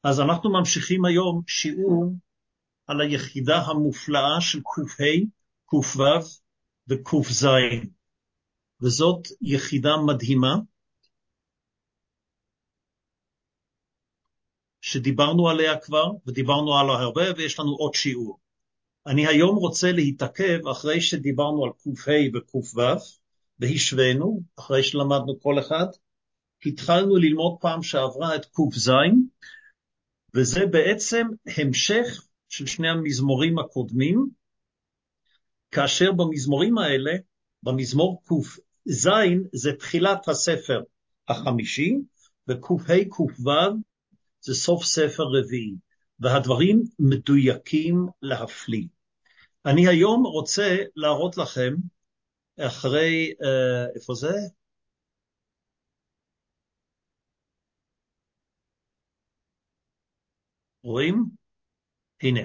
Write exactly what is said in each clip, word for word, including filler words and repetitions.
אז אנחנו ממשיכים היום שיעור על היחידה המופלאה של ק"ה, ק"ו וק"ז, וזאת יחידה מדהימה שדיברנו עליה כבר, ודיברנו עליה הרבה, ויש לנו עוד שיעור. אני היום רוצה להתעכב אחרי שדיברנו על ק"ה וק"ו, והשווינו, אחרי שלמדנו כל אחד, התחלנו ללמוד פעם שעברה את ק"ז, וזה בעצם המשך של שני המזמורים הקודמים, כאשר במזמורים האלה, במזמור ק"ז זה תחילת הספר החמישי, וק"ה ק"ו זה סוף ספר רביעי, והדברים מדויקים להפליא. אני היום רוצה להראות לכם, אחרי, איפה זה? רואים? הנה.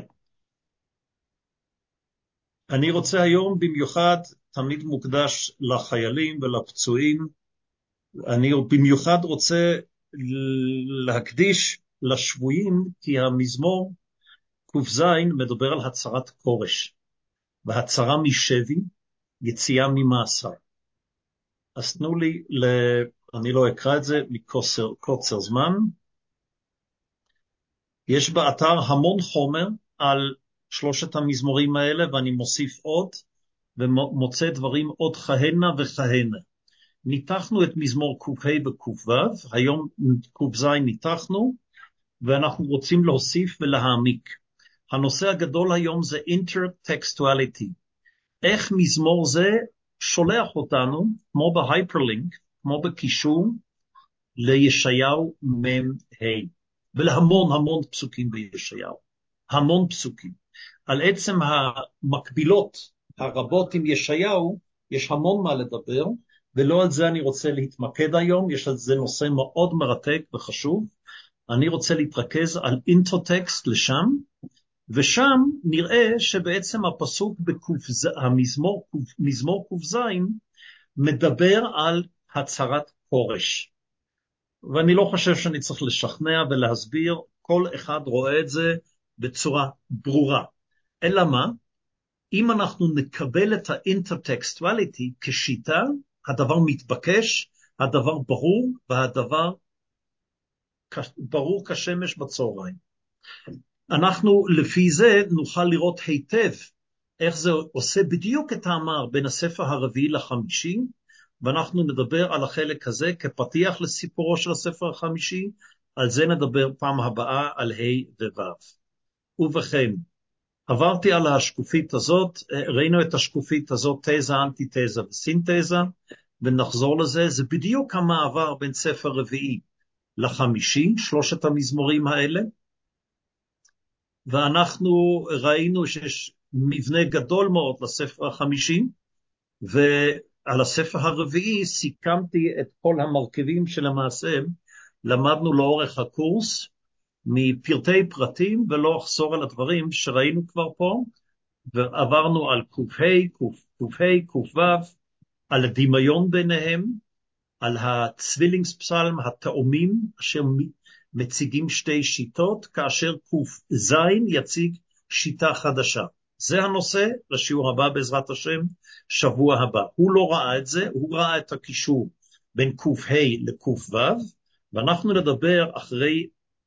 אני רוצה היום במיוחד, תמיד מוקדש לחיילים ולפצועים, אני במיוחד רוצה להקדיש לשבויים, כי המזמור ק"ז מדבר על הצרת כורש, והצרה משבי, יציאה ממאסר. אז תנו לי, ל... אני לא אקרא את זה מקוצר קוצר זמן. יש באתר המון חומר על שלושת המזמורים האלה, ואני מוסיף עוד, ומוצא דברים עוד כהנה וכהנה. ניתחנו את מזמור ק"ה וק"ו, היום ק"ז ניתחנו, ואנחנו רוצים להוסיף ולהעמיק. הנושא הגדול היום זה intertextuality. איך מזמור זה שולח אותנו, כמו בהייפרלינק, כמו בקישור, לישעיהו מ"ה, ולהמון המון פסוקים בישעיהו. המון פסוקים. על עצם המקבילות הרבות עם ישעיהו, יש המון מה לדבר, ולא על זה אני רוצה להתמקד היום, יש על זה נושא מאוד מרתק וחשוב. אני רוצה להתרכז על אינטרטקסט לשם, ושם נראה שבעצם הפסוק בק"ז, המזמור, מזמור ק"ז, מדבר על הצרת כורש. ואני לא חושב שאני צריך לשכנע ולהסביר, כל אחד רואה את זה בצורה ברורה. אלא מה? אם אנחנו נקבל את האינטרטקסטואליטי כשיטה, הדבר מתבקש, הדבר ברור, והדבר ברור כשמש בצהריים. אנחנו לפי זה נוכל לראות היטב איך זה עושה בדיוק את המאמר בין הספר הרביעי לחמישי, ואנחנו נדבר על החלק הזה כפתיח לסיפורו של הספר החמישי, על זה נדבר פעם הבאה על ה' וו'. ובכן, עברתי על השקופית הזאת, ראינו את השקופית הזאת, תזה, אנטיתזה וסינתזה, ונחזור לזה, זה בדיוק המעבר בין ספר רביעי לחמישי, שלושת המזמורים האלה, ואנחנו ראינו שיש מבנה גדול מאוד לספר החמישי, ועל הספר הרביעי סיכמתי את כל המרכיבים שלמעשה למדנו לאורך הקורס, מפרטי פרטים, ולא אחזור על הדברים שראינו כבר פה, ועברנו על ק"ה, ק"ה, ק"ו, על הדמיון ביניהם, על הצווילינגספסלם, התאומים, אשר מציגים שתי שיטות, כאשר ק"ז יציג שיטה חדשה. זה הנושא לשיעור הבא בעזרת השם, שבוע הבא. הוא לא ראה את זה, הוא ראה את הקישור בין ק"ה לק"ו, ואנחנו נדבר אחרי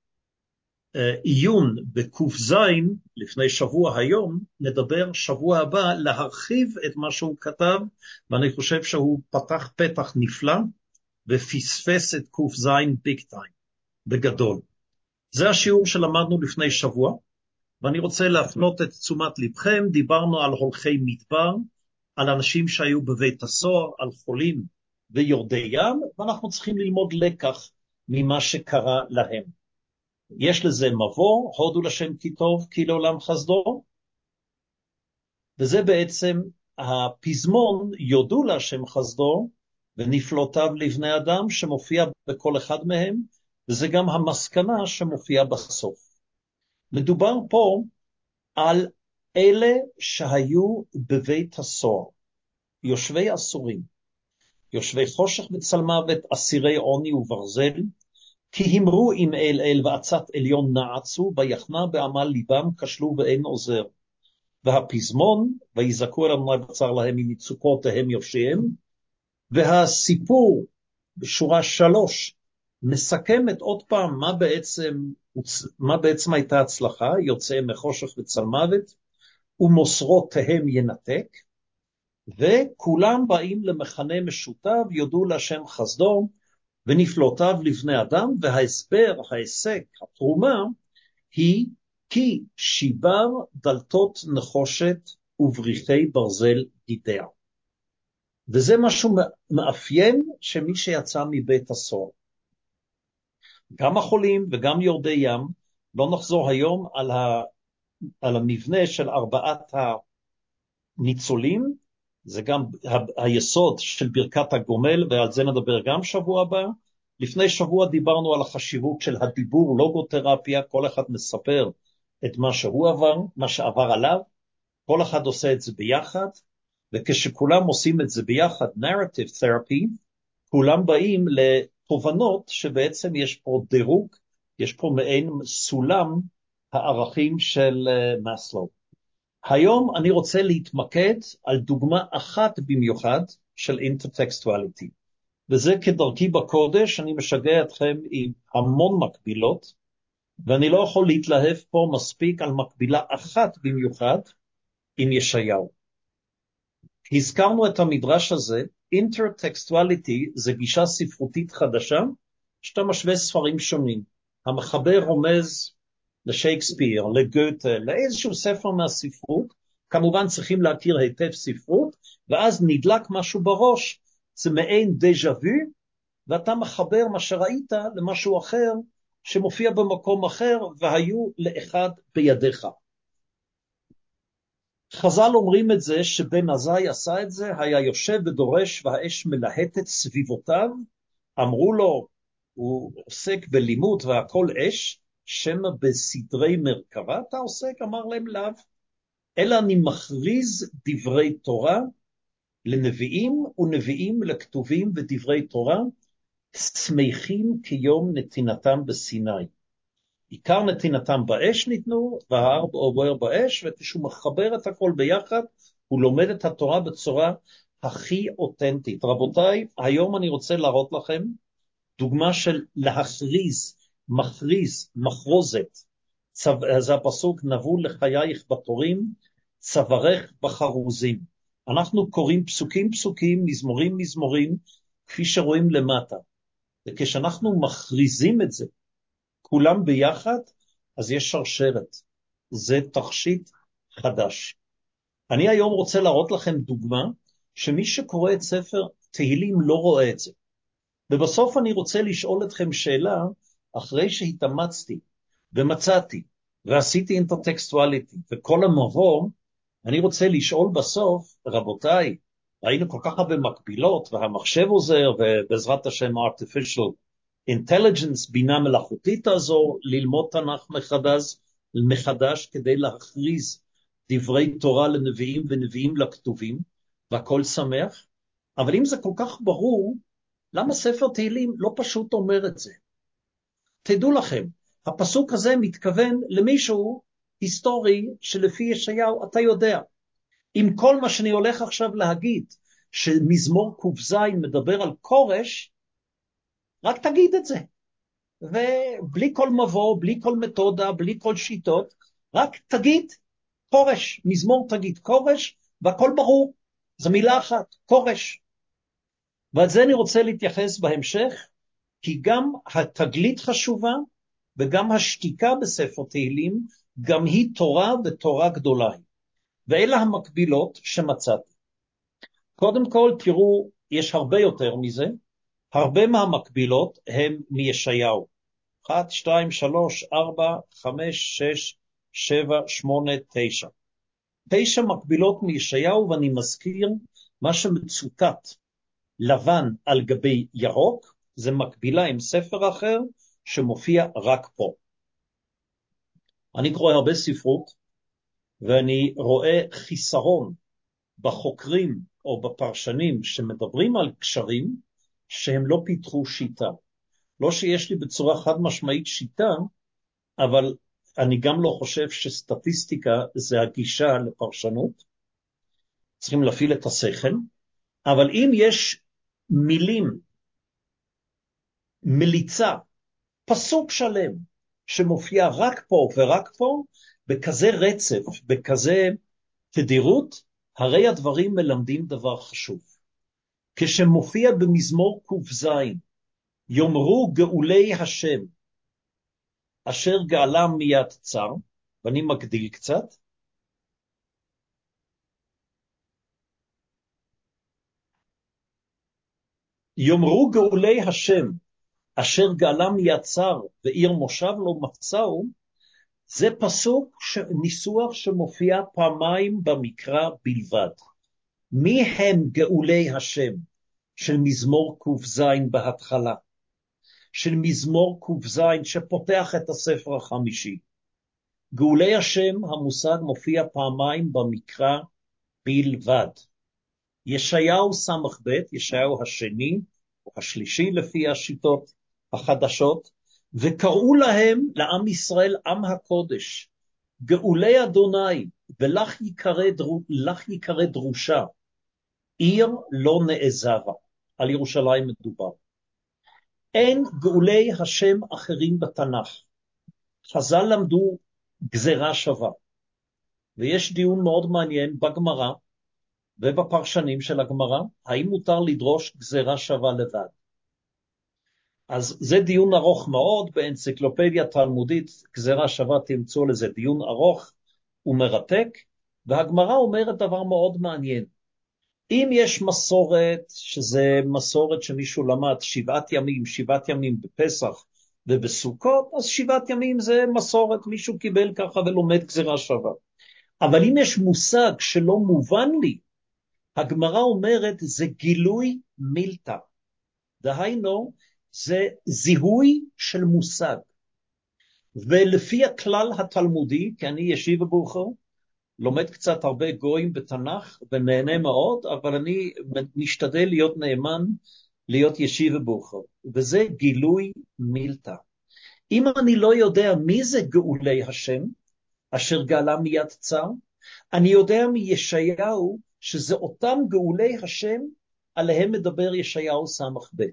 עיון בק"ז, לפני שבוע היום, נדבר שבוע הבא להרחיב את מה שהוא כתב, ואני חושב שהוא פתח פתח נפלא, ופספס את ק"ז ביג טיים, בגדול. זה השיעור שלמדנו לפני שבוע, ואני רוצה להפנות את תשומת לבכם, דיברנו על הולכי מדבר, על אנשים שהיו בבית הסוהר, על חולים ויורדי ים, ואנחנו צריכים ללמוד לקח ממה שקרה להם. יש לזה מבוא, הודו לשם כי טוב, כי לעולם חסדו, וזה בעצם הפזמון יודו לשם חסדו, ונפלותיו לבני אדם שמופיע בכל אחד מהם, וזה גם המסקנה שמופיעה בסוף. מדובר פה על אלה שהיו בבית הסוהר, יושבי אסורים, יושבי חושך וצלמוות, אסירי עוני וברזל, כי אמרו עם אל אל ועצת עליון נעצו, ביחנה בעמל ליבם כשלו ואין עוזר. והפזמון, ויזעקו אל אדוני בצר להם ממצוקותיהם יושיעם, והסיפור בשורה שלוש מסכמת עוד פעם מה בעצם, מה בעצם הייתה הצלחה, יוצאי מחושך וצל מוות, ומוסרותיהם ינתק, וכולם באים למכנה משותף, יודו להשם חסדו, ונפלותיו לבני אדם, וההסבר, ההיסק, התרומה, היא כי שיבר דלתות נחושת ובריחי ברזל דידיה. וזה משהו מאפיין שמי שיצא מבית הסוהר. גם החולים וגם יורדי ים, לא נחזור היום על, ה, על המבנה של ארבעת הניצולים, זה גם ה, היסוד של ברכת הגומל, ועל זה נדבר גם שבוע הבא. לפני שבוע דיברנו על החשיבות של הדיבור, לוגותרפיה, כל אחד מספר את מה שהוא עבר, מה שעבר עליו, כל אחד עושה את זה ביחד, וכשכולם עושים את זה ביחד, narrative therapy, כולם באים לתובנות שבעצם יש פה דירוג, יש פה מעין סולם הערכים של מאסלו. היום אני רוצה להתמקד על דוגמה אחת במיוחד של אינטרטקסטואליטי, וזה כדרכי בקודש, אני משגע אתכם עם המון מקבילות, ואני לא יכול להתלהב פה מספיק על מקבילה אחת במיוחד עם ישעיהו. הזכרנו את המדרש הזה, אינטרטקסטואליטי זה גישה ספרותית חדשה, שאתה משווה ספרים שונים. המחבר רומז לשייקספיר, לגוטה, לאיזשהו ספר מהספרות, כמובן צריכים להכיר היטב ספרות, ואז נדלק משהו בראש, זה מעין דז'ה וו, ואתה מחבר מה שראית למשהו אחר, שמופיע במקום אחר, והיו לאחד בידיך. חז"ל אומרים את זה, שבן עזאי עשה את זה, היה יושב ודורש, והאש מלהטת סביבותיו, אמרו לו, הוא עוסק בלימוד והכל אש, שמה בסדרי מרכבה אתה עוסק? אמר להם לאו, אלא אני מכריז דברי תורה, לנביאים ונביאים לכתובים ודברי תורה, שמחים כיום נתינתם בסיני. עיקר נתינתם באש ניתנו, וההר עובר באש, וכשהוא מחבר את הכל ביחד, הוא לומד את התורה בצורה הכי אותנטית. רבותיי, היום אני רוצה להראות לכם דוגמה של להכריז, מכריז, מחרוזת. צו, זה הפסוק, נבוא לחייך בתורים, צווארך בחרוזים. אנחנו קוראים פסוקים פסוקים, מזמורים מזמורים, כפי שרואים למטה. וכשאנחנו מכריזים את זה, כולם ביחד, אז יש שרשרת. זה תכשיט חדש. אני היום רוצה להראות לכם דוגמה, שמי שקורא את ספר תהילים לא רואה את זה. ובסוף אני רוצה לשאול אתכם שאלה, אחרי שהתאמצתי, ומצאתי, ועשיתי אינטרטקסטואליטי, וכל המבוא, אני רוצה לשאול בסוף, רבותיי, ראינו כל כך הרבה מקבילות, והמחשב עוזר, ובעזרת השם artificial intelligence, בינה מלאכותית תעזור, ללמוד תנ"ך מחדש, מחדש כדי להכריז דברי תורה לנביאים ונביאים לכתובים, והכל שמח. אבל אם זה כל כך ברור, למה ספר תהילים לא פשוט אומר את זה? תדעו לכם, הפסוק הזה מתכוון למישהו היסטורי שלפי ישעיהו אתה יודע. עם כל מה שאני הולך עכשיו להגיד, שמזמור ק"ז מדבר על קורש, רק תגיד את זה. ובלי כל מבוא, בלי כל מתודה, בלי כל שיטות, רק תגיד קורש, מזמור תגיד קורש, והכל ברור. זו מילה אחת, קורש. ועל זה אני רוצה להתייחס בהמשך, כי גם התגלית חשובה, וגם השתיקה בספר תהילים, גם היא תורה ותורה גדולה. ואלה המקבילות שמצאתי. קודם כל, תראו, יש הרבה יותר מזה, הרבה מהמקבילות הם מישעיהו. אחת, שתיים, שלוש, ארבע, חמש, שש, שבע, שמונה, תשע. תשע מקבילות מישעיהו, ואני מזכיר מה שמצוטט לבן על גבי ירוק, זה מקבילה עם ספר אחר שמופיע רק פה. אני קורא הרבה ספרות, ואני רואה חיסרון בחוקרים או בפרשנים שמדברים על קשרים, שהם לא פיתחו שיטה. לא שיש לי בצורה חד משמעית שיטה, אבל אני גם לא חושב שסטטיסטיקה זה הגישה לפרשנות, צריכים להפעיל את השכל, אבל אם יש מילים, מליצה, פסוק שלם, שמופיע רק פה ורק פה, בכזה רצף, בכזה תדירות, הרי הדברים מלמדים דבר חשוב. כשמופיע במזמור ק"ז, יאמרו גאולי השם, אשר גאלם מיד צר, ואני מגדיל קצת, יאמרו גאולי השם, אשר גאלם מיד צר, ועיר מושב לא מצאו, זה פסוק ניסוח שמופיע פעמיים במקרא בלבד. מי הם גאולי השם של מזמור ק"ז בהתחלה? של מזמור ק"ז שפותח את הספר החמישי. גאולי השם המושג מופיע פעמיים במקרא בלבד. ישעיהו סמך ב', ישעיהו השני או השלישי לפי השיטות החדשות, וקראו להם, לעם ישראל, עם הקודש, גאולי אדוני, ולך יקרא, דרו, לך יקרא דרושה, עיר לא נעזבה. על ירושלים מדובר. אין גאולי השם אחרים בתנ"ך. חז"ל למדו גזרה שווה, ויש דיון מאוד מעניין בגמרא ובפרשנים של הגמרא, האם מותר לדרוש גזרה שווה לבד. אז זה דיון ארוך מאוד, באנציקלופדיה תלמודית, גזרה שווה תמצאו לזה דיון ארוך ומרתק, והגמרא אומרת דבר מאוד מעניין. אם יש מסורת, שזה מסורת שמישהו למד, שבעת ימים, שבעת ימים בפסח ובסוכות, אז שבעת ימים זה מסורת, מישהו קיבל ככה ולומד גזרה שווה. אבל אם יש מושג שלא מובן לי, הגמרא אומרת זה גילוי מילתא. דהיינו, זה זיהוי של מושג. ולפי הכלל התלמודי, כי אני ישיבה בוכר, לומד קצת הרבה גויים בתנ"ך ונהנה מאוד, אבל אני משתדל להיות נאמן, להיות ישיבה בוכר. וזה גילוי מילתא. אם אני לא יודע מי זה גאולי השם, אשר גאלה מיד צר, אני יודע מישעיהו שזה אותם גאולי השם, עליהם מדבר ישעיהו סמך ב'.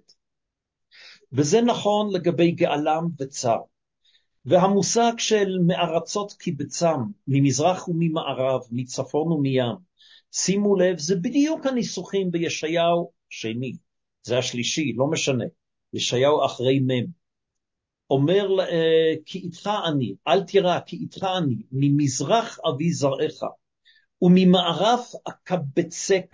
וזה נכון לגבי גאלם וצר. והמושג של מארצות קיבצם, ממזרח וממערב, מצפון ומים, שימו לב, זה בדיוק הניסוחים בישעיהו שני, זה השלישי, לא משנה, ישעיהו אחרי מם. אומר, כי איתך אני, אל תירא, כי איתך אני, ממזרח אביא זרעך, וממערב אקבצך.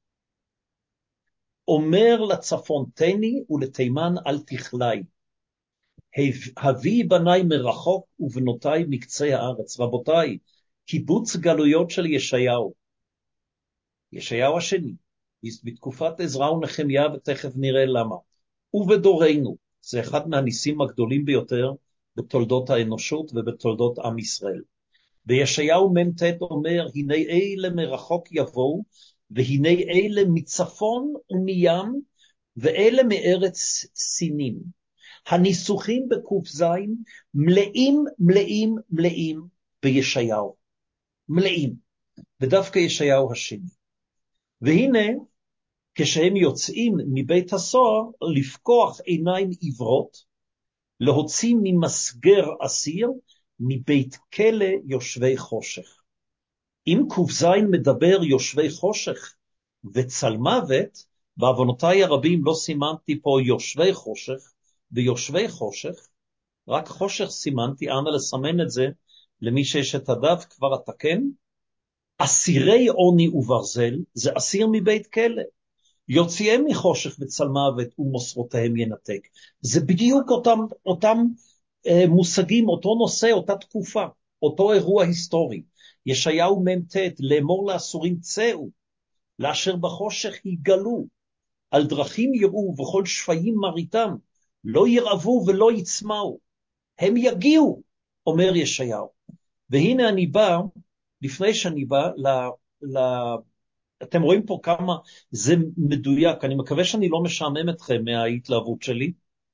אומר לצפון תני ולתימן אל תכלי. הביא בניי מרחוק ובנותיי מקצה הארץ. רבותיי, קיבוץ גלויות של ישעיהו, ישעיהו השני, בתקופת עזרא ונחמיה, ותכף נראה למה, ובדורנו, זה אחד מהניסים הגדולים ביותר בתולדות האנושות ובתולדות עם ישראל. וישעיהו מ"ט אומר, הנה אלה מרחוק יבואו, והנה אלה מצפון ומים, ואלה מארץ סינים. הניסוחים בק"ז מלאים, מלאים, מלאים בישעיהו. מלאים. ודווקא ישעיהו השני. והנה, כשהם יוצאים מבית הסוהר, לפקוח עיניים עיוורות, להוציא ממסגר אסיר, מבית כלא יושבי חושך. אם ק"ז מדבר יושבי חושך וצלמוות, בעוונותיי הרבים לא סימנתי פה יושבי חושך ויושבי חושך, רק חושך סימנתי, אנא לסמן את זה, למי שיש את הדף כבר התקן. אסירי עוני וברזל זה אסיר מבית כלא, יוציאם מחושך וצלמוות ומוסרותיהם ינתק. זה בדיוק אותם, אותם אה, מושגים, אותו נושא, אותה תקופה, אותו אירוע היסטורי. ישעיהו מ"ט, לאמור לאסורים צאו, לאשר בחושך יגלו, על דרכים יראו וכל שפיים מריתם, לא ירעבו ולא יצמאו, הם יגיעו, אומר ישעיהו. והנה אני בא, לפני שאני בא, ל, ל, אתם רואים פה כמה זה מדויק, אני מקווה שאני לא משעמם אתכם מההתלהבות שלי.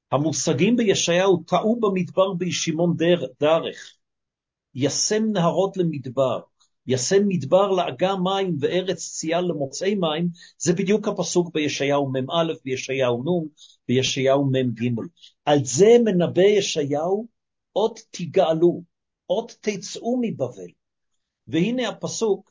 המושגים בישעיהו טעו במדבר בישימון דרך, ישם נהרות למדבר, ישם מדבר לאגה מים וארץ צייה למוצאי מים, זה בדיוק הפסוק בישעיהו מם א', בישעיהו נ', בישעיהו מם ג'. על זה מנבא ישעיהו, עוד תגאלו, עוד תצאו מבבל. והנה הפסוק,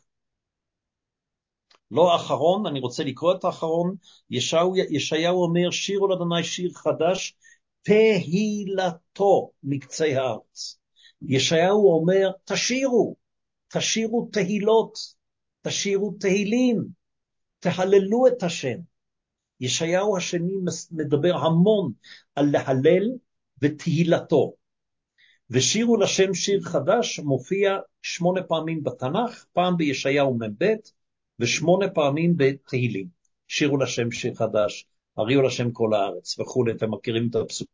לא האחרון, אני רוצה לקרוא את האחרון, ישעיהו, ישעיהו אומר, שירו לאדוני שיר חדש, תהילתו מקצה הארץ. ישעיהו אומר, תשירו, תשירו תהילות, תשירו תהילים, תהללו את השם. ישעיהו השני מדבר המון על להלל ותהילתו. ושירו לשם שיר חדש מופיע שמונה פעמים בתנ"ך, פעם בישעיהו מ"ב ושמונה פעמים בתהילים. שירו לשם שיר חדש, הריעו לשם כל הארץ וכו', אתם מכירים את הפסוק.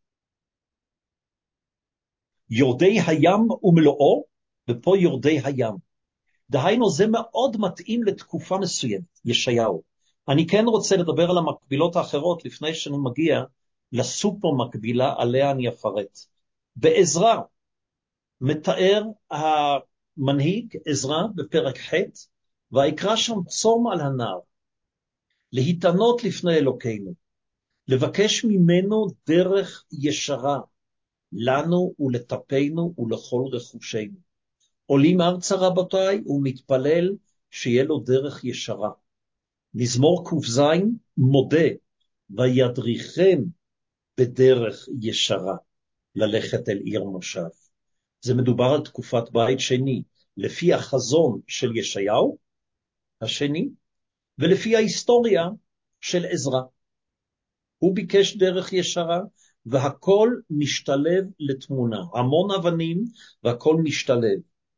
יורדי הים ומלואו, ופה יורדי הים. דהיינו זה מאוד מתאים לתקופה מסוימת, ישעיהו. אני כן רוצה לדבר על המקבילות האחרות לפני שאני מגיע לסופר מקבילה עליה אני אפרט. בעזרא מתאר המנהיג עזרא בפרק ח' ויקרא שם צום על הנהר, להתענות לפני אלוקינו, לבקש ממנו דרך ישרה, לנו ולטפנו ולכל רכושנו. עולים ארצה רבותיי ומתפלל שיהיה לו דרך ישרה. מזמור ק"ז מודה וידריכם בדרך ישרה ללכת אל עיר מושב. זה מדובר על תקופת בית שני, לפי החזון של ישעיהו השני, ולפי ההיסטוריה של עזרא. הוא ביקש דרך ישרה, והכל משתלב לתמונה. המון אבנים, והכל משתלב.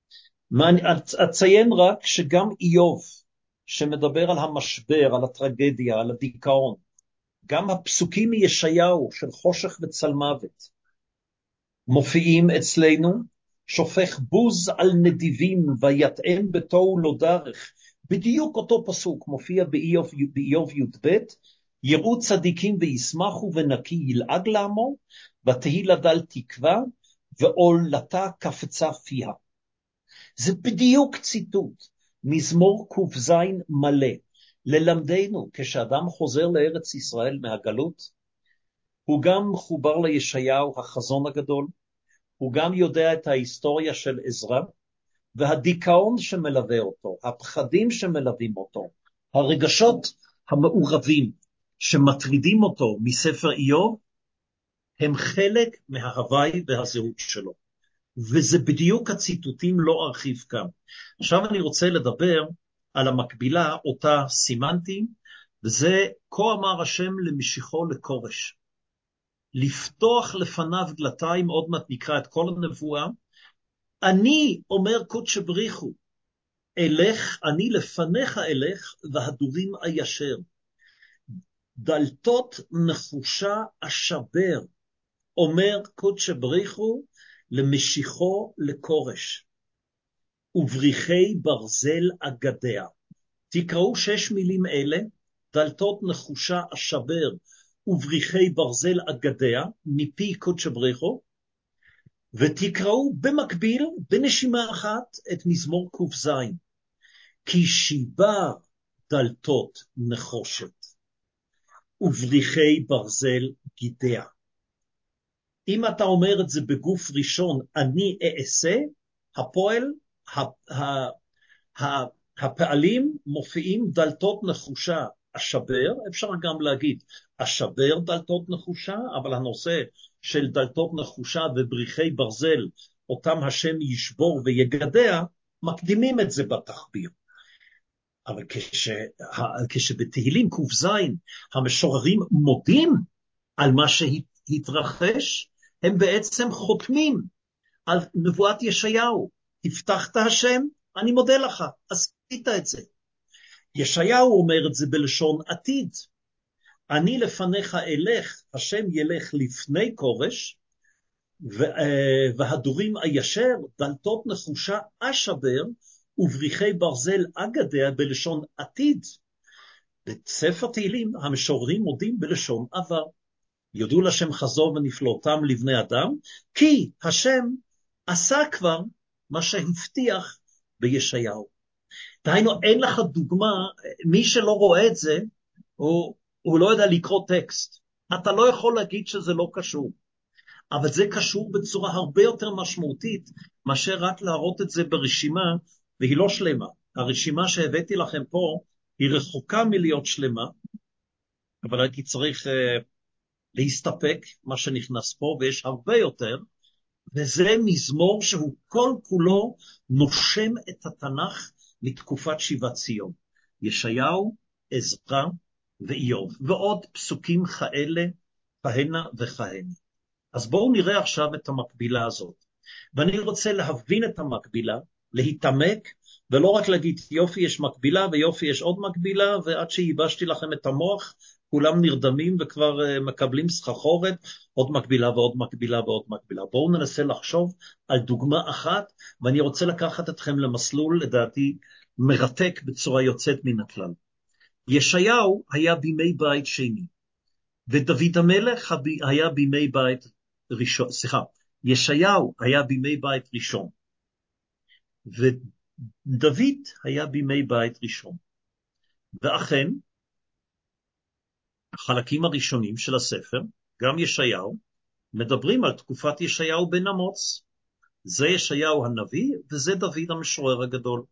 אציין רק שגם איוב, שמדבר על המשבר, על הטרגדיה, על הדיכאון, גם הפסוקים מישעיהו של חושך וצלמוות, מופיעים אצלנו, שופך בוז על נדיבים ויתאם בתוהו לא דרך. בדיוק אותו פסוק מופיע באיוב, באיוב י"ב, יראו צדיקים וישמחו ונקי ילעג לעמו, ותהי לדל תקווה ועולתה קפצה פיה. זה בדיוק ציטוט, מזמור ק"ז מלא, ללמדנו כשאדם חוזר לארץ ישראל מהגלות, הוא גם מחובר לישעיהו החזון הגדול, הוא גם יודע את ההיסטוריה של עזרא, והדיכאון שמלווה אותו, הפחדים שמלווים אותו, הרגשות המעורבים שמטרידים אותו מספר איוב, הם חלק מההווי והזהות שלו. וזה בדיוק הציטוטים, לא ארחיב כאן. עכשיו אני רוצה לדבר על המקבילה, אותה סימנתי, וזה כה אמר השם למשיחו לכורש. לפתוח לפניו דלתיים, עוד מעט נקרא את כל הנבואה, אני אומר קודש בריחו, אלך, אני לפניך אלך, והדורים הישר. דלתות נחושה אשבר, אומר קודש בריחו, למשיחו לכורש. ובריחי ברזל אגדיה. תקראו שש מילים אלה, דלתות נחושה אשבר, ובריחי ברזל אגדיה, מפי קודש בריחו, ותקראו במקביל, בנשימה אחת, את מזמור ק"ז. כי שיבר דלתות נחושת, ובריחי ברזל גידיה. אם אתה אומר את זה בגוף ראשון, אני אעשה, הפועל, הפעלים מופיעים דלתות נחושה אשבר, אפשר גם להגיד אשבר דלתות נחושה, אבל הנושא של דלתות נחושה ובריחי ברזל, אותם השם ישבור ויגדע, מקדימים את זה בתחביר. אבל כש, כשבתהילים ק"ז המשוררים מודים על מה שהתרחש, הם בעצם חותמים על נבואת ישעיהו. הבטחת השם, אני מודה לך, עשית את זה. ישעיהו אומר את זה בלשון עתיד. אני לפניך אלך, השם ילך לפני כורש, והדורים הישר, דלתות נחושה אשבר, ובריחי ברזל אגדיה בלשון עתיד. בספר תהילים המשוררים מודים בלשון עבר. יודו לשם חזור ונפלאותם לבני אדם, כי השם עשה כבר מה שהבטיח בישעיהו. דהיינו, אין לך דוגמה, מי שלא רואה את זה, הוא, הוא לא יודע לקרוא טקסט. אתה לא יכול להגיד שזה לא קשור. אבל זה קשור בצורה הרבה יותר משמעותית, מאשר רק להראות את זה ברשימה, והיא לא שלמה. הרשימה שהבאתי לכם פה, היא רחוקה מלהיות שלמה, אבל הייתי צריך uh, להסתפק מה שנכנס פה, ויש הרבה יותר, וזה מזמור שהוא כל כולו נושם את התנ"ך מתקופת שיבת ציון. ישעיהו, עזרא ואיוב, ועוד פסוקים כאלה, כהנה וכהנה. אז בואו נראה עכשיו את המקבילה הזאת. ואני רוצה להבין את המקבילה, להתעמק, ולא רק להגיד יופי יש מקבילה ויופי יש עוד מקבילה, ועד שייבשתי לכם את המוח, כולם נרדמים וכבר uh, מקבלים סחרחורת, עוד מקבילה ועוד מקבילה ועוד מקבילה. בואו ננסה לחשוב על דוגמה אחת, ואני רוצה לקחת אתכם למסלול, לדעתי, מרתק בצורה יוצאת מן הכלל. ישעיהו היה בימי בית שני, ודוד המלך היה בימי בית ראשון, סליחה, ישעיהו היה בימי בית ראשון, ודוד היה בימי בית ראשון. ואכן, החלקים הראשונים של הספר, גם ישעיהו, מדברים על תקופת ישעיהו בן אמוץ. זה ישעיהו הנביא, וזה דוד המשורר הגדול.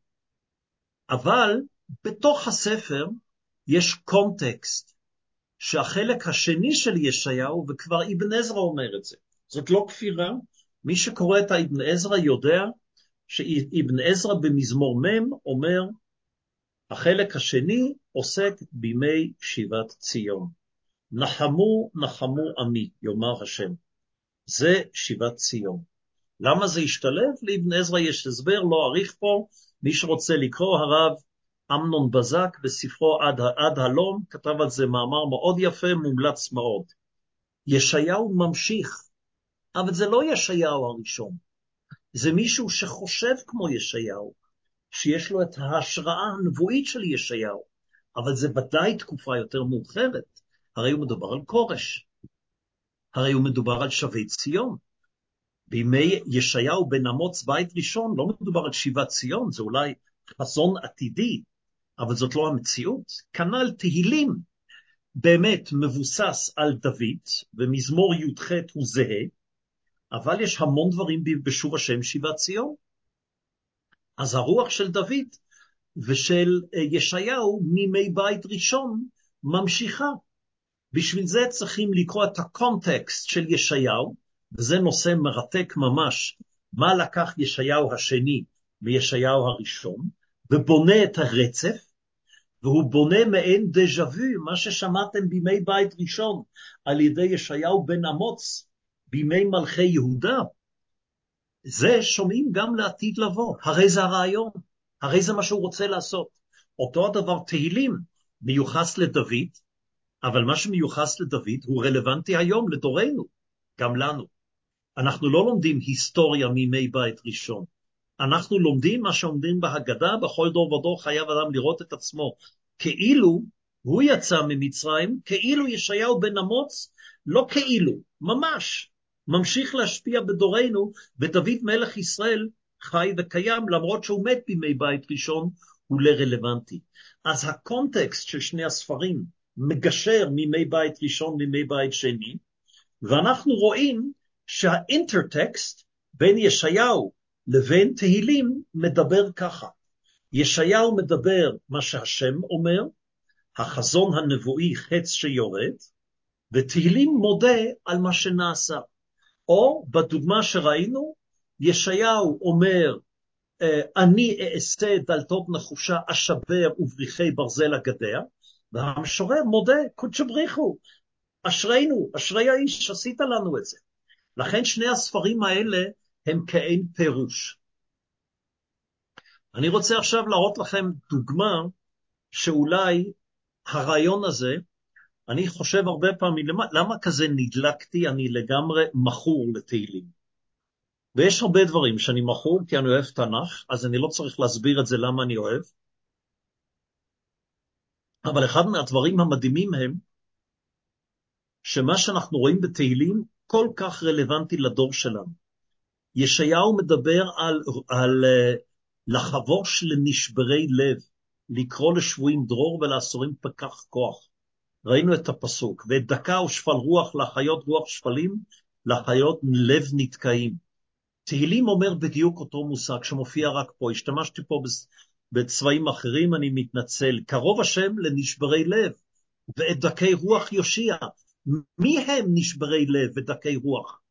אבל בתוך הספר יש קונטקסט, שהחלק השני של ישעיהו, וכבר אבן עזרא אומר את זה. זאת לא כפירה, מי שקורא את אבן עזרא יודע, שאבן עזרא במזמור מם אומר, החלק השני עוסק בימי שיבת ציון. נחמו, נחמו עמי, יאמר השם. זה שיבת ציון. למה זה ישתלב? לאבן עזרא יש הסבר, לא אריך פה. מי שרוצה לקרוא, הרב אמנון בזק בספרו עד, עד הלום, כתב על זה מאמר מאוד יפה, מומלץ מאוד. ישעיהו ממשיך, אבל זה לא ישעיהו הראשון. זה מישהו שחושב כמו ישעיהו, שיש לו את ההשראה הנבואית של ישעיהו, אבל זה ודאי תקופה יותר מאוחרת. הרי הוא מדובר על קורש, הרי הוא מדובר על שבי ציון. בימי ישעיהו בן אמוץ בית ראשון לא מדובר על שיבת ציון, זה אולי חזון עתידי, אבל זאת לא המציאות. כנ"ל תהילים באמת מבוסס על דוד, ומזמור י"ח הוא זהה, אבל יש המון דברים בשוב השם שיבת ציון. אז הרוח של דוד ושל ישעיהו מימי בית ראשון ממשיכה. בשביל זה צריכים לקרוא את הקונטקסט של ישעיהו, וזה נושא מרתק ממש, מה לקח ישעיהו השני מישעיהו הראשון, ובונה את הרצף, והוא בונה מעין דז'ה וו, מה ששמעתם בימי בית ראשון, על ידי ישעיהו בן אמוץ, בימי מלכי יהודה, זה שומעים גם לעתיד לבוא, הרי זה הרעיון, הרי זה מה שהוא רוצה לעשות. אותו הדבר תהילים מיוחס לדוד, אבל מה שמיוחס לדוד הוא רלוונטי היום לדורנו, גם לנו. אנחנו לא לומדים היסטוריה מימי בית ראשון, אנחנו לומדים מה שעומדים בהגדה, בכל דור ודור חייב אדם לראות את עצמו, כאילו הוא יצא ממצרים, כאילו ישעיהו בן אמוץ, לא כאילו, ממש, ממשיך להשפיע בדורנו, ודוד מלך ישראל חי וקיים, למרות שהוא מת בימי בית ראשון, הוא לרלוונטי. אז הקונטקסט של שני הספרים מגשר מימי בית ראשון, מימי בית שני, ואנחנו רואים שהאינטרטקסט בין ישעיהו לבין תהילים מדבר ככה. ישעיהו מדבר מה שהשם אומר, החזון הנבואי חץ שיורד, ותהילים מודה על מה שנעשה. או בדוגמה שראינו, ישעיהו אומר, אני אעשה דלתות נחושה אשבר ובריחי ברזל אגדע, והמשורר מודה, קודש בריחו, אשרינו, אשרי האיש, עשית לנו את זה. לכן שני הספרים האלה הם כאין פירוש. אני רוצה עכשיו להראות לכם דוגמה שאולי הרעיון הזה, אני חושב הרבה פעמים, למה, למה כזה נדלקתי, אני לגמרי מחור לתהילים. ויש הרבה דברים שאני מחור כי אני אוהב תנ"ך, אז אני לא צריך להסביר את זה למה אני אוהב. אבל אחד מהדברים המדהימים הם, שמה שאנחנו רואים בתהילים כל כך רלוונטי לדור שלנו. ישעיהו מדבר על, על לחבוש לנשברי לב, לקרוא לשבויים דרור ולאסורים פקח כוח. ראינו את הפסוק, ואת דקה ושפל רוח לחיות רוח שפלים, לחיות לב נתקעים. תהילים אומר בדיוק אותו מושג שמופיע רק פה, השתמשתי פה בצבעים אחרים, אני מתנצל, קרוב השם לנשברי לב, ואת דקי רוח יושיע. מי הם נשברי לב ודקי רוח?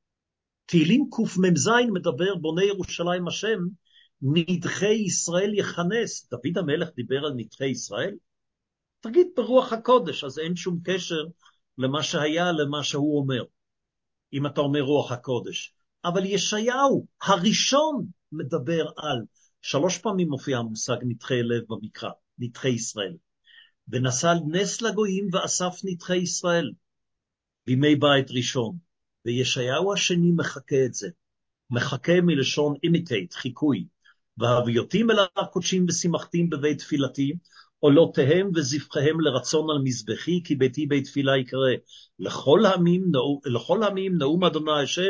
תהילים קמ"ז מדבר, בוני ירושלים השם, נדחי ישראל יכנס. דוד המלך דיבר על נדחי ישראל? תגיד ברוח הקודש, אז אין שום קשר למה שהיה, למה שהוא אומר, אם אתה אומר רוח הקודש. אבל ישעיהו, הראשון, מדבר על, שלוש פעמים מופיע המושג נדחי לב במקרא, נדחי ישראל. ונשא נס לגויים ואסף נדחי ישראל, בימי בית ראשון. וישעיהו השני מחכה את זה. מחכה מלשון imitate, חיקוי. והביותים אל הקודשים ושימחתים בבית תפילתי, עולותיהם וזבחיהם לרצון על מזבחי, כי ביתי בית תפילה יקרא. לכל העמים, לכל העמים נאום אדוני השם,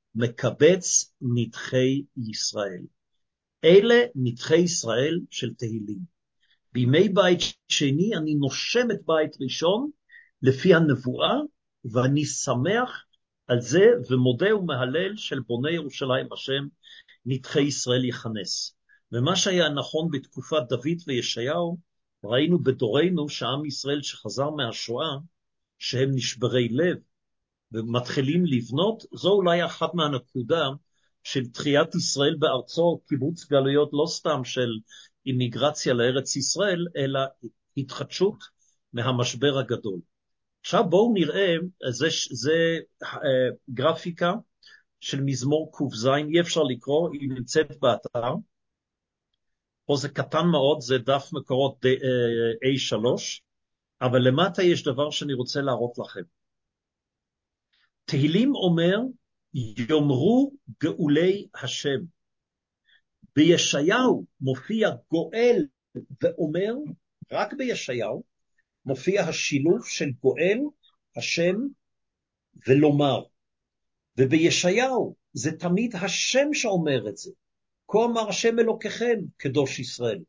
מקבץ נדחי ישראל. אלה נדחי ישראל של תהילים. בימי בית שני אני נושם את בית ראשון, לפי הנבואה, ואני שמח על זה, ומודה ומהלל של בוני ירושלים השם, נדחי ישראל יכנס. ומה שהיה נכון בתקופת דוד וישעיהו, ראינו בדורנו שעם ישראל שחזר מהשואה, שהם נשברי לב, ומתחילים לבנות, זו אולי אחת מהנקודה של תחיית ישראל בארצו, קיבוץ גלויות לא סתם של אימיגרציה לארץ ישראל, אלא התחדשות מהמשבר הגדול. עכשיו בואו נראה, זה, זה אה, גרפיקה של מזמור ק"ז, אי אפשר לקרוא, היא נמצאת באתר, פה זה קטן מאוד, זה דף מקורות איי שלוש, אבל למטה יש דבר שאני רוצה להראות לכם. תהילים אומר, יאמרו גאולי השם. בישעיהו מופיע גואל ואומר, רק בישעיהו מופיע השילוב של גואל, השם ולומר. ובישעיהו זה תמיד השם שאומר את זה. כה אמר השם אלוקיכם, קדוש ישראל.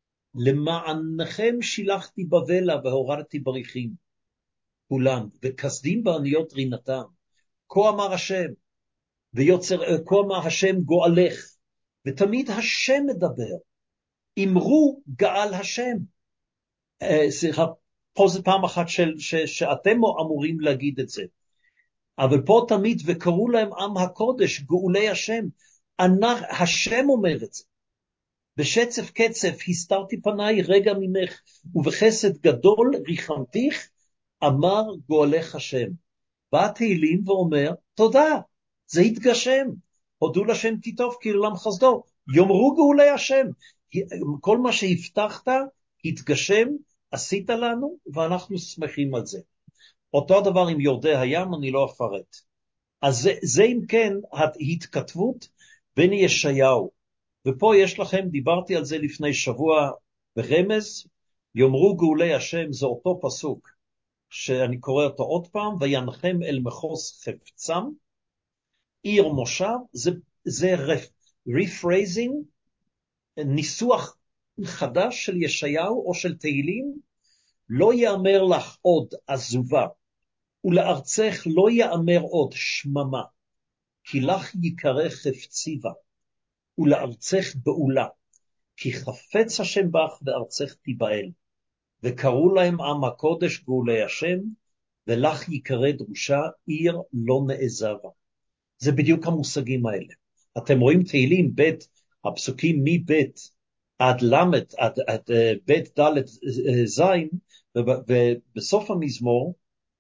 למענכם שילחתי בבלה והורדתי בריחים. כולם, וכסדים בעניות רינתם. כה אמר השם, ויוצר, כה אמר השם גואלך. ותמיד השם מדבר. אמרו גאל השם. סליחה, פה זה פעם אחת של, ש, שאתם אמורים להגיד את זה. אבל פה תמיד, וקראו להם עם הקודש, גאולי השם. ענך, השם אומר את זה. בשצף קצף הסתרתי פניי רגע ממך, ובחסד גדול ריחמתיך, אמר גואלך השם. בא תהילים ואומר, תודה, זה התגשם. הודו לשם כי טוב, כי לעולם חסדו. יאמרו גאולי השם. כל מה שהבטחת, התגשם, עשית לנו, ואנחנו שמחים על זה. אותו הדבר עם יורדי הים, אני לא אפרט. אז זה, זה אם כן, ההתכתבות בין ישעיהו. ופה יש לכם, דיברתי על זה לפני שבוע ברמז, יאמרו גאולי השם, זה אותו פסוק, שאני קורא אותו עוד פעם, וינחם אל מחוז חפצם, עיר מושב, זה, זה rephrasing, ניסוח חדש של ישעיהו או של תהילים, לא יאמר לך עוד עזובה, ולארצך לא יאמר עוד שממה, כי לך יקרא חפציבה, ולארצך בעולה, כי חפץ השם בך וארצך תיבעל, וקראו להם עם הקודש גאולי השם, ולך יקרא דרושה עיר לא נעזבה. זה בדיוק המושגים האלה. אתם רואים תהילים בית, הפסוקים מבית עד למד, עד, עד בית דלת זין, ובסוף המזמור,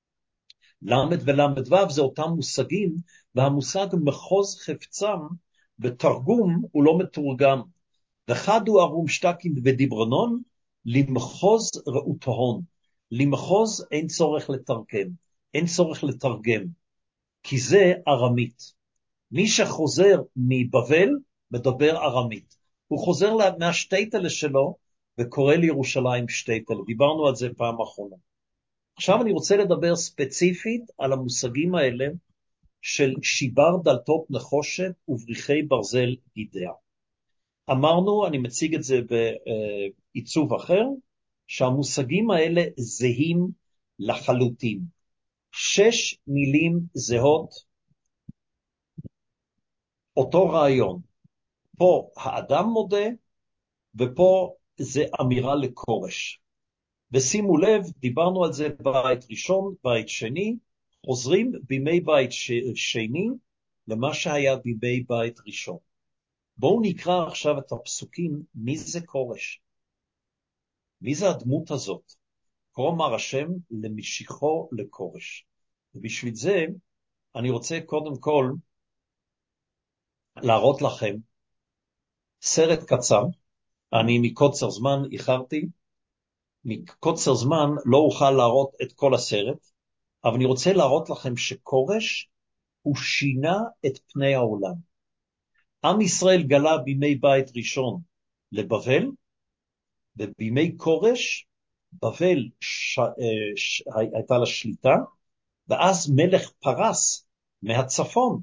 למד ולמד וו, זה אותם מושגים, והמושג מחוז חפצם, בתרגום הוא לא מתורגם. וחדו ארום שטקים ודיברנון, למחוז ראותהון. למחוז אין צורך לתרגם, אין צורך לתרגם, כי זה ארמית. מי שחוזר מבבל, מדבר ארמית. הוא חוזר מהשטייטלה שלו, וקורא לירושלים שטייטלה. דיברנו על זה פעם אחרונה. עכשיו אני רוצה לדבר ספציפית על המושגים האלה של שיבר דלתות נחושת ובריחי ברזל גידיה. אמרנו, אני מציג את זה בעיצוב אחר, שהמושגים האלה זהים לחלוטין. שש מילים זהות, אותו רעיון. פה האדם מודה, ופה זה אמירה לקורש. ושימו לב, דיברנו על זה בית ראשון, בית שני, חוזרים בימי בית שני למה שהיה בימי בית ראשון. בואו נקרא עכשיו את הפסוקים, מי זה קורש? מי זה הדמות הזאת? כה אמר השם למשיחו לקורש. ובשביל זה אני רוצה קודם כל להראות לכם סרט קצר. אני מקוצר זמן איחרתי, מקוצר זמן לא אוכל להראות את כל הסרט, אבל אני רוצה להראות לכם שקורש הוא שינה את פני העולם. עם ישראל גלה בימי בית ראשון לבבל, ובימי קורש בבל ש... ש... הייתה לה שליטה, ואז מלך פרס מהצפון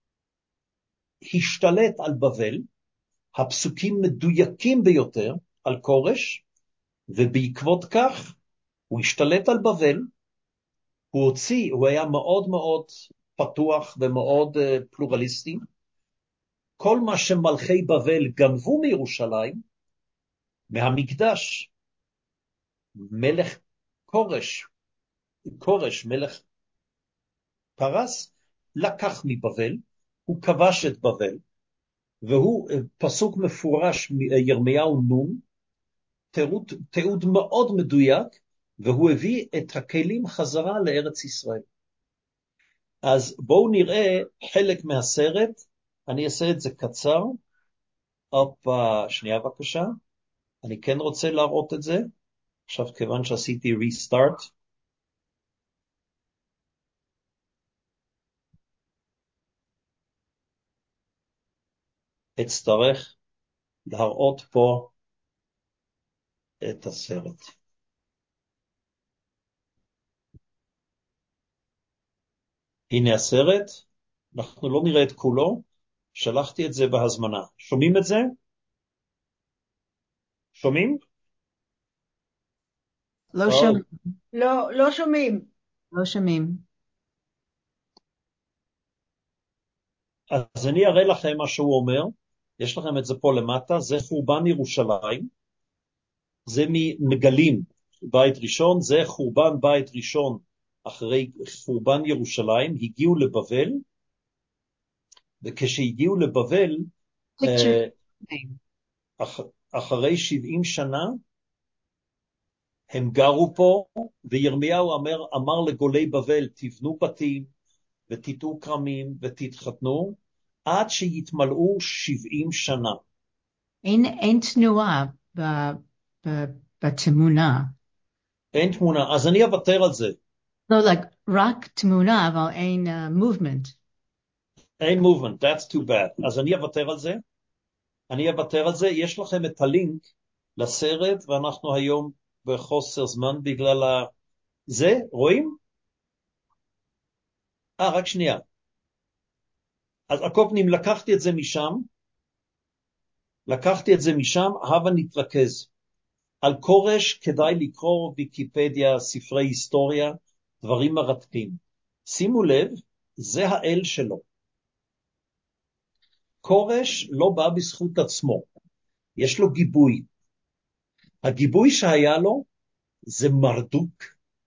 השתלט על בבל. הפסוקים מדויקים ביותר על קורש, ובעקבות כך הוא השתלט על בבל. הוא הוציא, הוא היה מאוד מאוד פתוח ומאוד uh, פלורליסטי. כל מה שמלכי בבל גנבו מירושלים, מהמקדש, מלך קורש, קורש מלך פרס, לקח מבבל, הוא כבש את בבל, והוא פסוק מפורש מירמיהו נון, תיעוד, תיעוד מאוד מדויק, והוא הביא את הכלים חזרה לארץ ישראל. אז בואו נראה חלק מהסרט, אני אעשה את זה קצר, אופה, שנייה בבקשה, אני כן רוצה להראות את זה, עכשיו כיוון שעשיתי restart, אצטרך להראות פה את הסרט. הנה הסרט, אנחנו לא נראה את כולו, שלחתי את זה בהזמנה. שומעים את זה? שומעים? לא שומעים. לא, לא שומעים. לא שומעים. אז אני אראה לכם מה שהוא אומר, יש לכם את זה פה למטה, זה חורבן ירושלים, זה מגלים בית ראשון, זה חורבן בית ראשון אחרי חורבן ירושלים, הגיעו לבבל, וכשהגיעו לבבל, אח, אחרי שבעים שנה, הם גרו פה, וירמיהו אמר, אמר לגולי בבל, תבנו בתים, ותיטעו כרמים, ותתחתנו, עד שיתמלאו שבעים שנה. אין, אין תנועה ב, ב, בתמונה. אין תמונה, אז אני אוותר על זה. לא, like, רק תמונה, אבל אין uh, movement. אין movement, that's too bad. אז אני אוותר על זה. אני אוותר על זה. יש לכם את הלינק לסרט, ואנחנו היום בחוסר זמן בגלל ה... זה, רואים? אה, רק שנייה. אז הקופנים, לקחתי את זה משם, לקחתי את זה משם, הבה נתרכז. על קורש כדאי לקרוא ויקיפדיה, ספרי היסטוריה, דברים מרתקים. שימו לב, זה האל שלו. קורש לא בא בזכות עצמו, יש לו גיבוי. הגיבוי שהיה לו זה מרדוק.